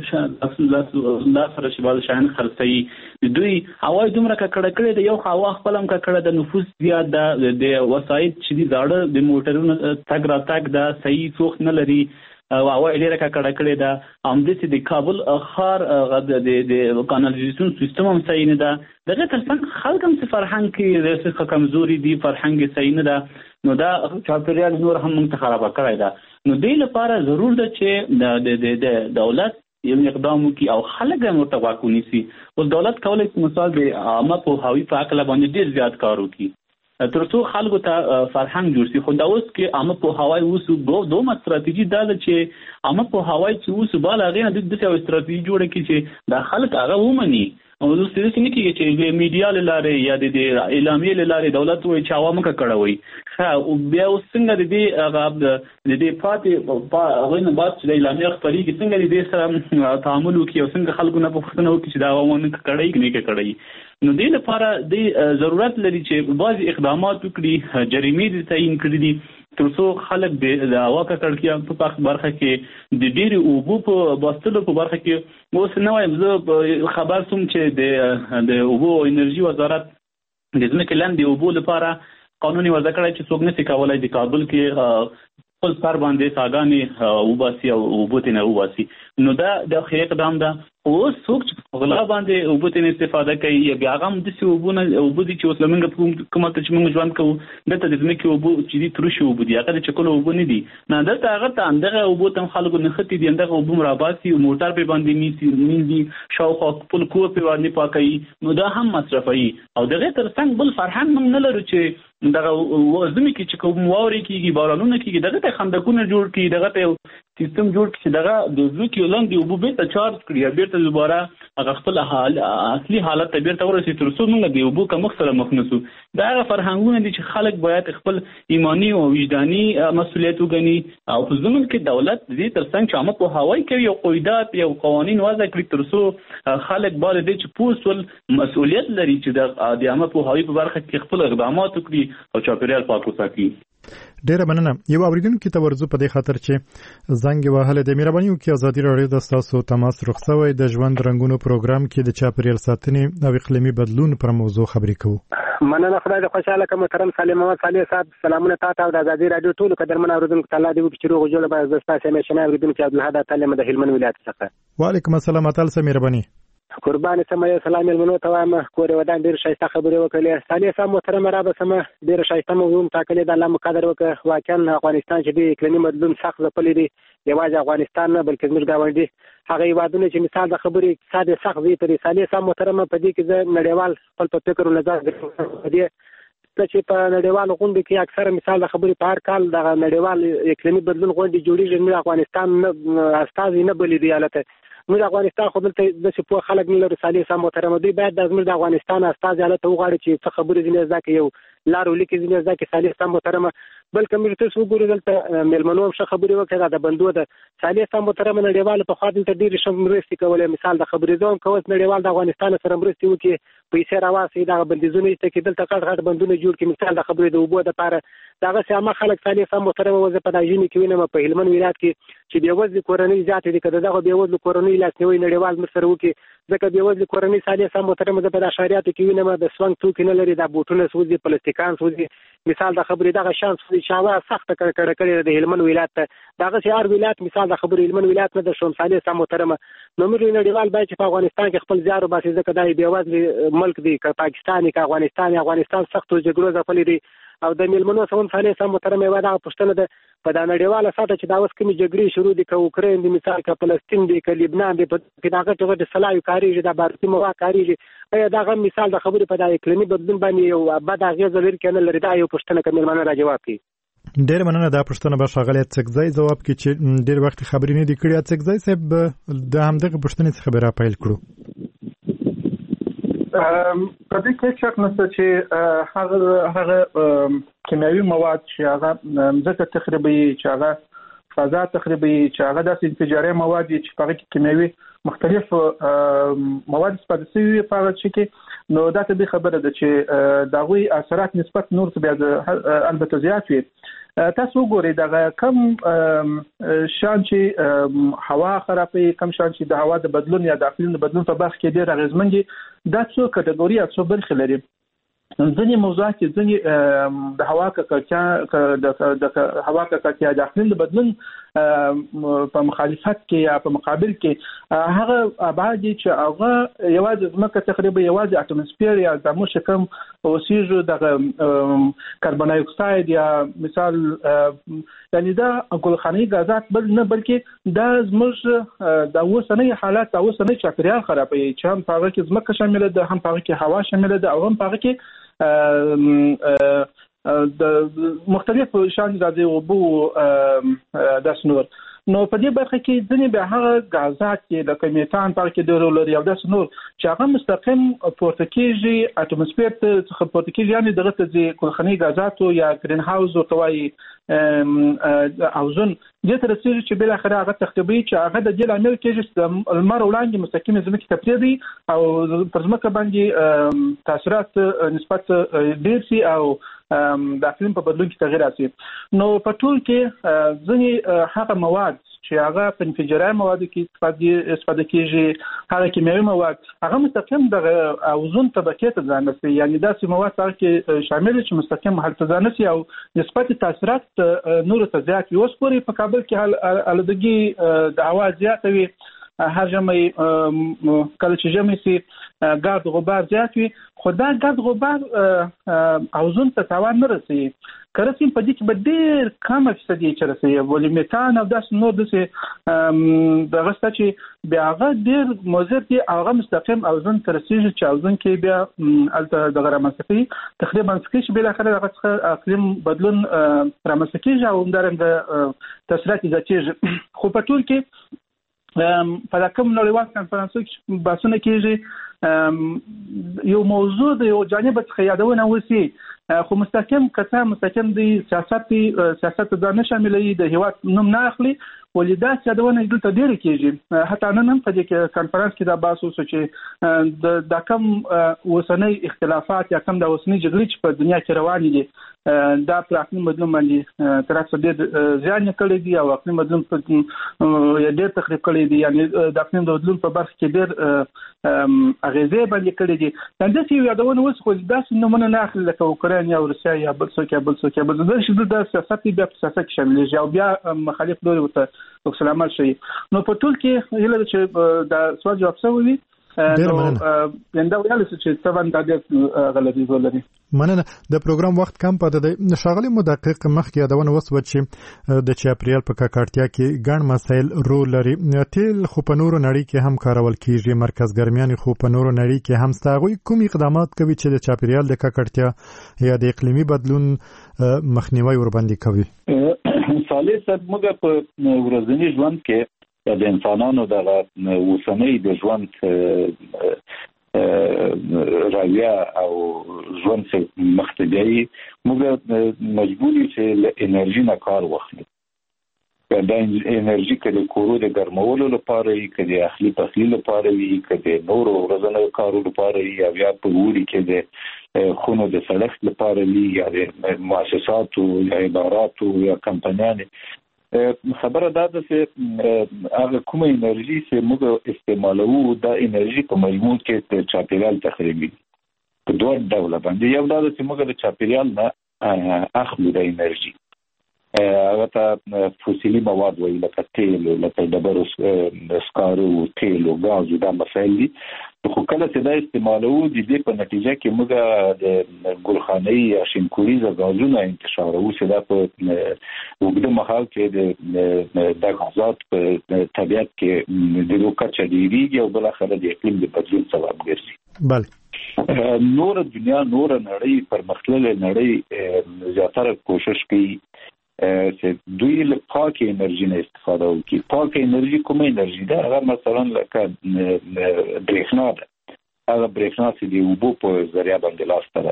[SPEAKER 4] بعضې لاس سره چې بعضې شیان خرڅوي د دوی هوا یې دومره ککړه کړې ده یو خو هوا خپله هم ککړه ده نفوس زیات ده د وسایط چې دي زاړه د موټرونو تګ راتګ ده صحیح سوخت نه لري او هوا یې ډېره ککړه کړې ده همداسې د کابل ښار د کانالیزاسیون سیستم هم صحیح نه ده دغه تر څنګ خلک هم چې فرهنګ کې څه کمزوري دي فرهنګ یې صحیح نه ده نو دا چاپېریال نور هم موږ ته خرابه کړی ده نو دې لپاره ضرور ده چې د دولت یو اقدام وکړي او خلک هم ورته غوږ ونیسي اوس دولت کولی شي مثال د عامه پوهاوي په هکله باندې ډېر زیات کار وکړي تر څو خلکو ته فرهنګ جوړ شي خو دا اوس کې عامه پوهاوی اوسو دومره ستراتیژي دا ده چې عامه پوهاوی چې اوسو بال هغې نه داسې یوه ستراتیژي جوړه کړي چې دا خلک هغه ومني او د ستاسو نه کیږي چې د میډیا لاره یا د اعلامیې لاره دولت وایي چې عوامو کا کړوي ها او بیا څنګه د دې هغه د دې پاتې هغه نه بعد چې اعلامیې خپرېږي څنګه د دې سره تعامل وکړي او څنګه خلکو نه پوښتنه وکړي چې دا عوامو کا کړی نه کړی نو دې لپاره د ضرورت لري چې بعض اقدامات وکړي جریمې د تعیین کړي دي ترڅو خلک د هوا ککړتیا په برخه کې د ډېری اوبو په بستلو په برخه کې اوس نه وایم زه خبر سوم چې د د اوبو انرژي وزارت د ځمکې لاندې اوبو لپاره قانوني وضع کړی چې څوک نشي کولای د کابل کې خپل سر باندې ساګانې وباسي او اوبو ته نه وباسي نو دا د خیر اقدام ده اوس څوک چې غلا باندې اوبو ته استفاده کوي یا بیا هم د سی اوبو نه اوبو دي چې اوس لمنګ کومه ته چې موږ ژوند کوو دته د ځمکې اوبو چې دي ترشي اوبو دي هغه چې کله اوبو نه دي نه دلته هغه ته اندغه اوبو ته خلکو نه ختی دي اندغه اوبو مراباسي موټر په باندې میسي میندي شاوخوا خپل کو په باندې پاکي نو دا هم مصرفي او دغه ترڅنګ بل فرهنګ هم نه لرو چې دغه وزمي کې چې کوم واوري کېږي بارانونه کېږي دغه ته خندقونه جوړ کړي دغه ته سیستم جوړ کړي دغه د ځمکې لاندې اوبو به ته چارج کړي بیرته دوباره هغه خپل حال اصلي حالت ته بیرته ورسي تر څو موږ د اوبو کوم سره مخ نشو دا هغه فرهنګونه دي چې خلک باید خپل ایمانی او وجداني مسؤلیت وګڼي او په زمون کې دولت دې ترڅنګ چې عامه په هوای کوي او قواعد او قوانين وضع کړي تر څو خلک باید دې چې پوسول مسؤلیت لري چې د عامه په هوای په برخه کې خپل اقدامات وکړي او چاپیریال پاک وساتي
[SPEAKER 1] ډیره مننه یو اوریدونکو ته ورزو په دې خاطر چې زنګ وهله د مهرباني وکي ازادي راډیو د تاسو تماس رخصوي د ژوند رنگونو پروګرام کې د چاپیریال ساتنې او اقلیمي بدلون پر موضوع خبرې کوو
[SPEAKER 7] مننه خدای دې خوشاله کوم محترم سالم محمد صالح صاحب سلامونه تاسو او د ازادي راډیو ټول قدرمن اوریدونکو ته الله دې وکړي چې روغ جوړ به زستا سمې شنه اوریدونکو عبدالهادي تعلیم د هلمند ولایت څخه
[SPEAKER 1] وعلیکم السلام تعالی سم مهرباني
[SPEAKER 7] قربان سمه سلام المنو توام کور ودان ډیر شایسته خبرې وکړې صالح صاحب محترم را به سمه ډیر شایسته موضوع تاکلې د الله مقدر وکړه واقعا افغانستان چې د اقلیمي بدلون سخت ځپلې دي یوازې افغانستان نه بلکې زموږ گاونډي هغه هیوادونه چې مثال د خبرې اقتصاد سخت زی ترې صالح صاحب محترم په دې کې زه نړیوال خپل په فکر نظر دې چې په نړیوال غونډه کې اکثره مثال د خبرې په هر کال د نړیوال اقلیمي بدلون غونډه جوړیږي نو افغانستان استازي نه بلې دی البته موږ افغانستان خو دلته د سپو خلک نه لري صالح صاحب محترم دوی باید د زموږ د افغانستان استازي البته وغواړي چې څه خبرې ځنې ځکه یو لارو لیکي ځنې ځکه صالح صاحب محترم بلکې موږ تاسو وګورئ دلته ملمنو هم څه خبرې وکړه د بندو د صالح صاحب محترم نړیوال په خاطر ته ډېر شم مرستې کولې مثال د خبرې ځوم کوس نړیوال د افغانستان سره مرستې وکړي پیسې راواسي دا بندیزونه چې کې دلته کټ غټ بندونه جوړ کړي مثال د خبرې د وبو د لپاره داغه سیمه خلک صالح صاحب محترم وځي په داجینی کې وینم په هلمند ولایت کې چې بیوزل کورنۍ ذات دي کده دغه بیوزل کورنۍ لاسنیوي نړیوال مرسته وکړي ځکه بیوزل کورنۍ صالح صاحب محترم د په اشاریاتو کې وینم د سوانګ توکي نه لري د بوټونه سوزي پلاستیکان سوزي مثال د خبرې دغه شان سوزي شاوه سخت کړه کړه د هلمند ولایت دغه شهر ولایت مثال د خبرې هلمند ولایت نه د شوم صالح صاحب محترم نو موږ نړیوال باید چې په افغانستان کې خپل زیار وباسي ځکه دا بیوزل ملک دی که پاکستان که افغانستان افغانستان سختو جګړو ځپلې دي او د ملمنو سمون صالح صاحب محترم یو دا پښتنه ده په دا نړیواله ساته چې دا اوس کومې جګړې شروع دي که اوکراین دی مثال که فلسطین دی که لبنان دی په کې دا غټ غټ سلاحي کاریږي د بارتي مواد کاریږي ایا دا غو مثال د خبرې په دا اقلیمي بدلون باندې یو بد اغیز لري کنه لري دا یو پښتنه کوم ملمنو را جواب کوي
[SPEAKER 1] ډیر مننه دا پښتنه به شغله څکځای جواب کی چې ډیر وخت خبرې نه دی کړی څکځای صاحب د همدغه پښتنې څخه به را پیل کړو
[SPEAKER 2] په دې کې چې نو چې هغه هغه کیمیاوي مواد چې هغه ځکه تخریبي چې هغه فضا تخریبي چې هغه د انفجاري مواد چې په کې کیمیاوي مختلف مواد استفاده شوی په هغه کې نو دا ته خبره ده چې دا غوي اثرات نسبت نور څه بیا البته زیات وي تاسو وګورئ دا کم شان چې هوا خرابي کم شان چې د هوا د بدلون یا د اقلیم د بدلون په برخه کې ډېر اغیزمن دي دا څو کټګوري او څو برخې لري ځینې موضوعات ځینې د هوا ککړتیا د هوا ککړتیا د اقلیم د بدلون په مخالفت کې یا په مقابل کې هغه ابعاد چې هغه یوازې ځمکه تقریبا یوازې اټموسفیر یا د موشکم اوسیجو د کاربن ډای اکساید یا مثال یعنی دا ګلخاني غازات بل نه بلکې دا زموږ د اوسنۍ حالات د اوسنۍ چاپیریال خرابوي چې هم په هغه کې ځمکه شامل ده هم په هغه کې هوا شامل ده او هم په هغه کې د مختلف شان د اوبو د سنور نو په دې برخه کې ځینې به هغه غازات چې د میتان په کې د رول لري او د نور چې هغه مستقیم پورته کېږي اټموسفیر ته څخه پورته کېږي یعنی دغه ته کلخني غازاتو یا گرین هاوس او توای اوزون د تر څو چې بل اخر هغه تخریبي چې هغه د جل عمل کېږي چې المر وړاندې مستقیم زمکه تپریدي او پر زمکه باندې تاثیرات نسبت ډیر سي او د اقلیم په بدلون کې تغیر راسي نو په ټول کې ځینې هغه مواد چې هغه په انفجاري موادو کې استفاده استفاده کیږي هغه کیمیاوي مواد هغه مستقیم د اوزون طبقه ته ځان رسي یعنی داسې مواد کې شامل چې مستقیم حل ته ځان رسي او نسبت تاثیرات نور ته زیات وي اوس پورې په کابل کې الودګي د اواز زیات وي هر جمعي کله چې جمعي سي ګرد غبار زیات وي خو دا ګرد غبار اوزون ته تاوان نه رسي کرسیم په دې کې به ډېر کم فیصدي چې رسي ولې میتان او داس نور دسه د غسته چې بیا هغه ډېر مضر دي هغه مستقیم اوزون تر رسیږي چې اوزون کې بیا الته د غرامسفي تقریبا سکیش بل اخر هغه اقلیم بدلون رامسکیږي او همدارنګه تاثیرات زیاتېږي خو په ټول کې په کوم نړیوال کنفرانسو کې بحثونه کېږي یو موضوع د یو جانب څخه یادونه وسی خو مستقیم کته مستقیم د سیاست سیاست د نه شاملې د هیواد نوم نه اخلي ولدا یادونه دلته ډیر کېږي حتی نن هم په دې کنفرانس کې دا بحث وشو چې د کم وسنۍ اختلافات یا کم د وسنۍ جګړې چې په دنیا کې روانې دي دا پر اقلیم بدلون باندې تر څو ډېر زیان کړی دی او اقلیم بدلون په ډېر تخریب کړی دی یعنی د اقلیم بدلون په برخه کې ډېر اغیزې باندې کړی دي دا چې یادونه وس خو داسې نمونه نه اخلي لکه اوکرانیا او روسیا یا بل څه کې بل څه کې بل څه چې د سیاست بیا په سیاست کې شامل دي او بیا مخالف لوري وته سلامات شي نو په ټول کې هله چې د سوال جواب شوی نو یندا ویل چې تبان د غلطي ولري
[SPEAKER 1] مننه د پروګرام وخت کم پاتې دی شاغلي مدقق مخکې یادونه وسو چې د چاپریال په کاکړتیا کې ګڼ مسایل رول لري تیل خو په نورو نړۍ کې هم کارول کیږي مرکز ګرمیان خو په نورو نړۍ کې هم ستاغوي کوم اقدامات کوي چې د چاپریال د کاکړتیا یا د اقلیمي بدلون مخنیوي ور باندې کوي
[SPEAKER 3] صالح صاحب موږ په ورځني ژوند کې د انسانانو د وسنۍ د ژوند راویا او ژوند څخه مختلفي موږ مجبوري چې له انرژي نه کار واخلو دا انرژي کله کورو د ګرمولو لپاره وي کله اخلي پخلي لپاره وي کله نور ورځنی کارو لپاره وي یا بیا په ووري کې د خونو د سړښت لپاره وي یا د مؤسساتو یا اداراتو یا کمپنیانو خبره دا ده چې هغه کومه انرژي چې موږ استعمالوو دا انرژي په مجموع کې چاپیریال تخریبي په دوه ډول باندې یو دا چې موږ د چاپیریال نه اخلو د انرژي هغه ته فوسیلي مواد وایي لکه تیل لکه ډبرو سکارو تیل او غاز دا مسایل دي خو کله چې دا استعمالوو د دې په نتیجه کې موږ د ګلخانه‌ای یا شینکوریزه غازونه انتشاروو چې دا په وګړو مخال کې د غازات په طبیعت کې د لوکچا ډیریږي او بل اخر د اقلیم د بدلون سبب ګرځي
[SPEAKER 1] بله
[SPEAKER 3] نور دنیا نور نړۍ پرمختللې نړۍ زیاتره کوشش کوي چې دوی له پاکه انرژي نه استفاده وکړي پاکه انرژي کومه انرژي ده هغه مثلا لکه برېښنا ده هغه برېښنا چې د اوبو په ذریعہ باندې لاسته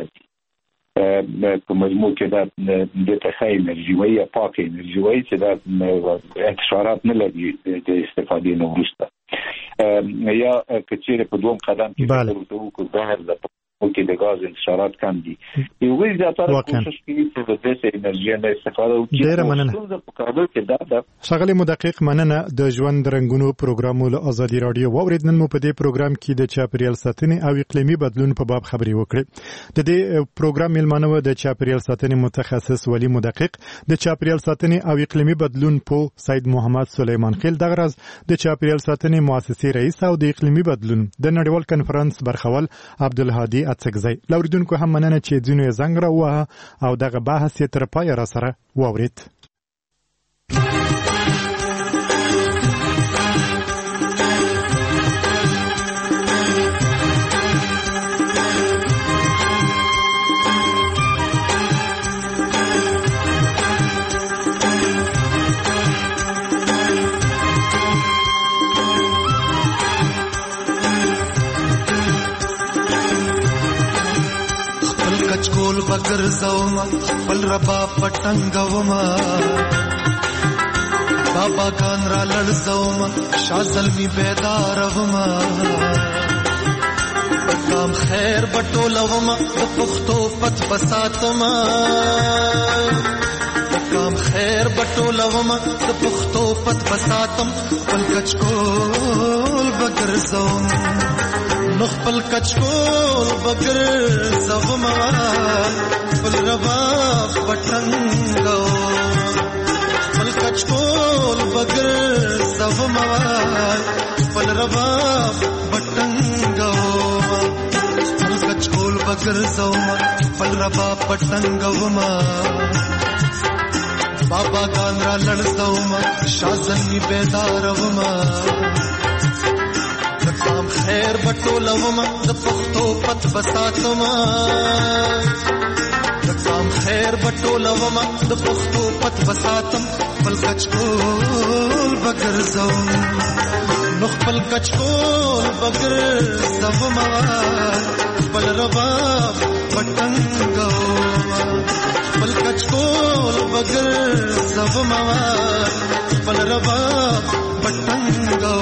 [SPEAKER 3] راځي په مجموع کې دا د تخیل انرژي وایي یا پاکه انرژي وایي چې دا انتشارات نه لري د استفادې نه وروسته یا کچېره په دوم قدم کې ورته وکړو بهر د اوکي د غاز انتشارات کم دي یو وی زیاتره کوشش کوي چې د دې انرژي نه استفاده وکړي
[SPEAKER 1] ډیره مننه
[SPEAKER 3] د کابل کې دا د
[SPEAKER 1] شغله مدقق مننه د ژوند رنگونو پروګرامو له ازادي رادیو ووریدنن مو په دې پروګرام کې د چاپریال ساتنې او اقلیمي بدلون په باب خبري وکړه د دې پروګرام ملمنو د چاپریال ساتنې متخصص ولی مدقق د چاپریال ساتنې او اقلیمي بدلون په سید محمد سلیمان خیل دغه راز د چاپریال ساتنې مؤسسې رئیس او د اقلیمي بدلون د نړیوال کنفرانس برخوال عبدالهادي اڅکزی لوریدونکو هم مننه چې ځینو یې زنګ راووهه او دغه بحث یې تر پایه را سره واورید.
[SPEAKER 8] بگر زوما خپل ربا پټنګوما بابا ګان را لړ زوما شازل می بیدار وما کام خیر بټولوما د پښتو پت بساتما کام خیر بټولوما د پښتو پت بساتم خپل کچکول بگر زوم نو خپل کچکول بگر زوما خپل ربا پټنګو خپل کچکول بگر زوما خپل ربا پټنګو خپل کچکول بگر زوما خپل ربا پټنګو بابا ګان را لړ زوما شازن می بیدار وما کام خیر بټولوما د پښتو پت بساتما کام خیر بټولوما د پښتو پت بساتم خپل کچکول بگر زوم نو خپل کچکول بگر زوما خپل ربا پټنګو خپل کچکول بگر زوما خپل ربا پټنګو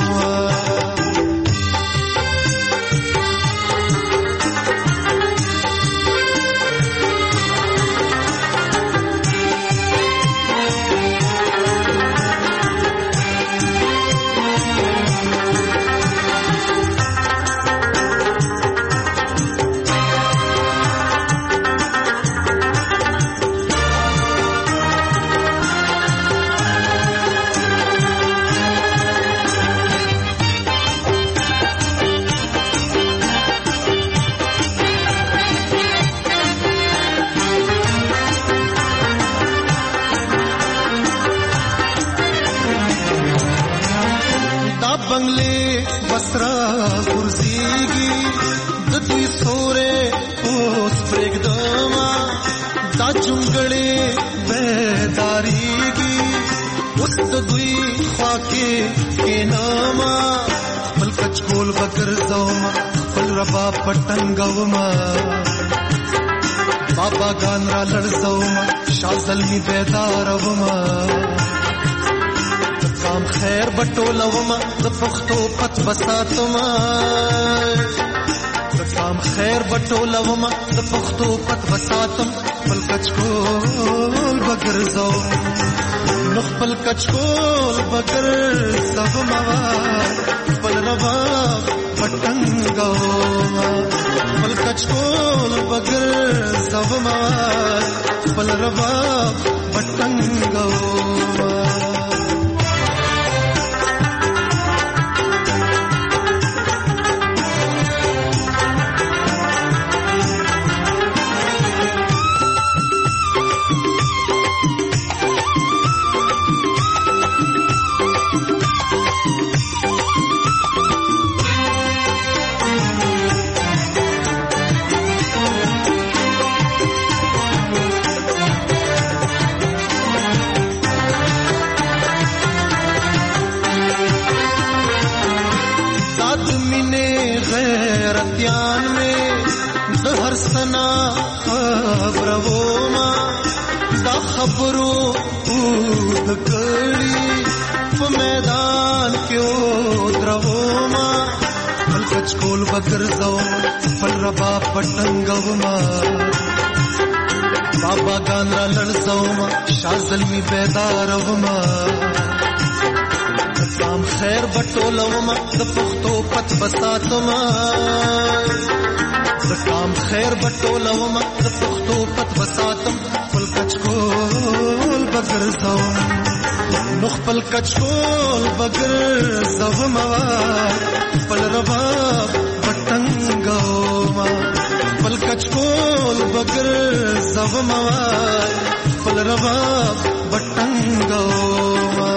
[SPEAKER 8] بنگلے بسرا غرزیگی دوی سورے اوس پرېږدما دا جونګړې بیداریږي اوس د دوی خوا کې کېنما خپل کچکول بگر زوما خپل ربا پټنګوما بابا ګان را لړ زوما شازل می بیداروما کام خیر بټولوما د پښتو پت بساتما کام خیر بټولوما د پښتو پت بساتم خپل کچکول بگر زوم نو خپل کچکول بگر زوما خپل ربا پټنګوما خپل کچکول بگر زوما خپل ربا پټنګوما غیرتیان میں دہر سنا خبرو ما دا خبرو اود کړي په میدان کې او درو ما بل کچکول بگر زو خپل ربا پټنګو ما بابا ګان را لړ زو ما شازل می بیدار وما کام خیر بټولوما د پښتو پت بساتما د کام خیر بټولوما د پښتو پت بساتم خپل کچکول بگر زوم نو خپل کچکول بگر زوما خپل ربا پټنګوما خپل کچکول بگر زوما خپل ربا پټنګوما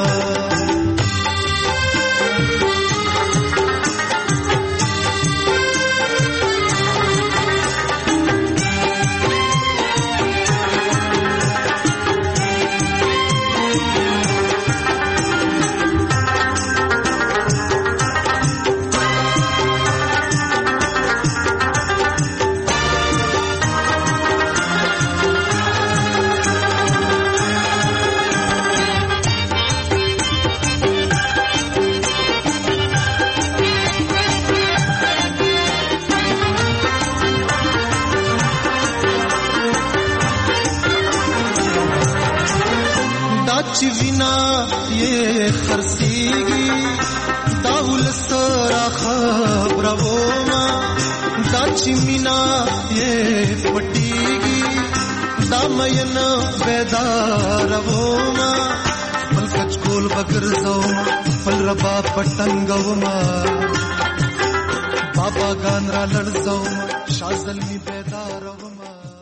[SPEAKER 8] چې وینا یې خرسيږي دا ولسرا خبرو ما دا چې مینا یې پټيږي دا مین بیدار وما بل کچ کول بګرځو بل ربا پټنګو ما بابا ګان را لړزو شازل می بیدار وما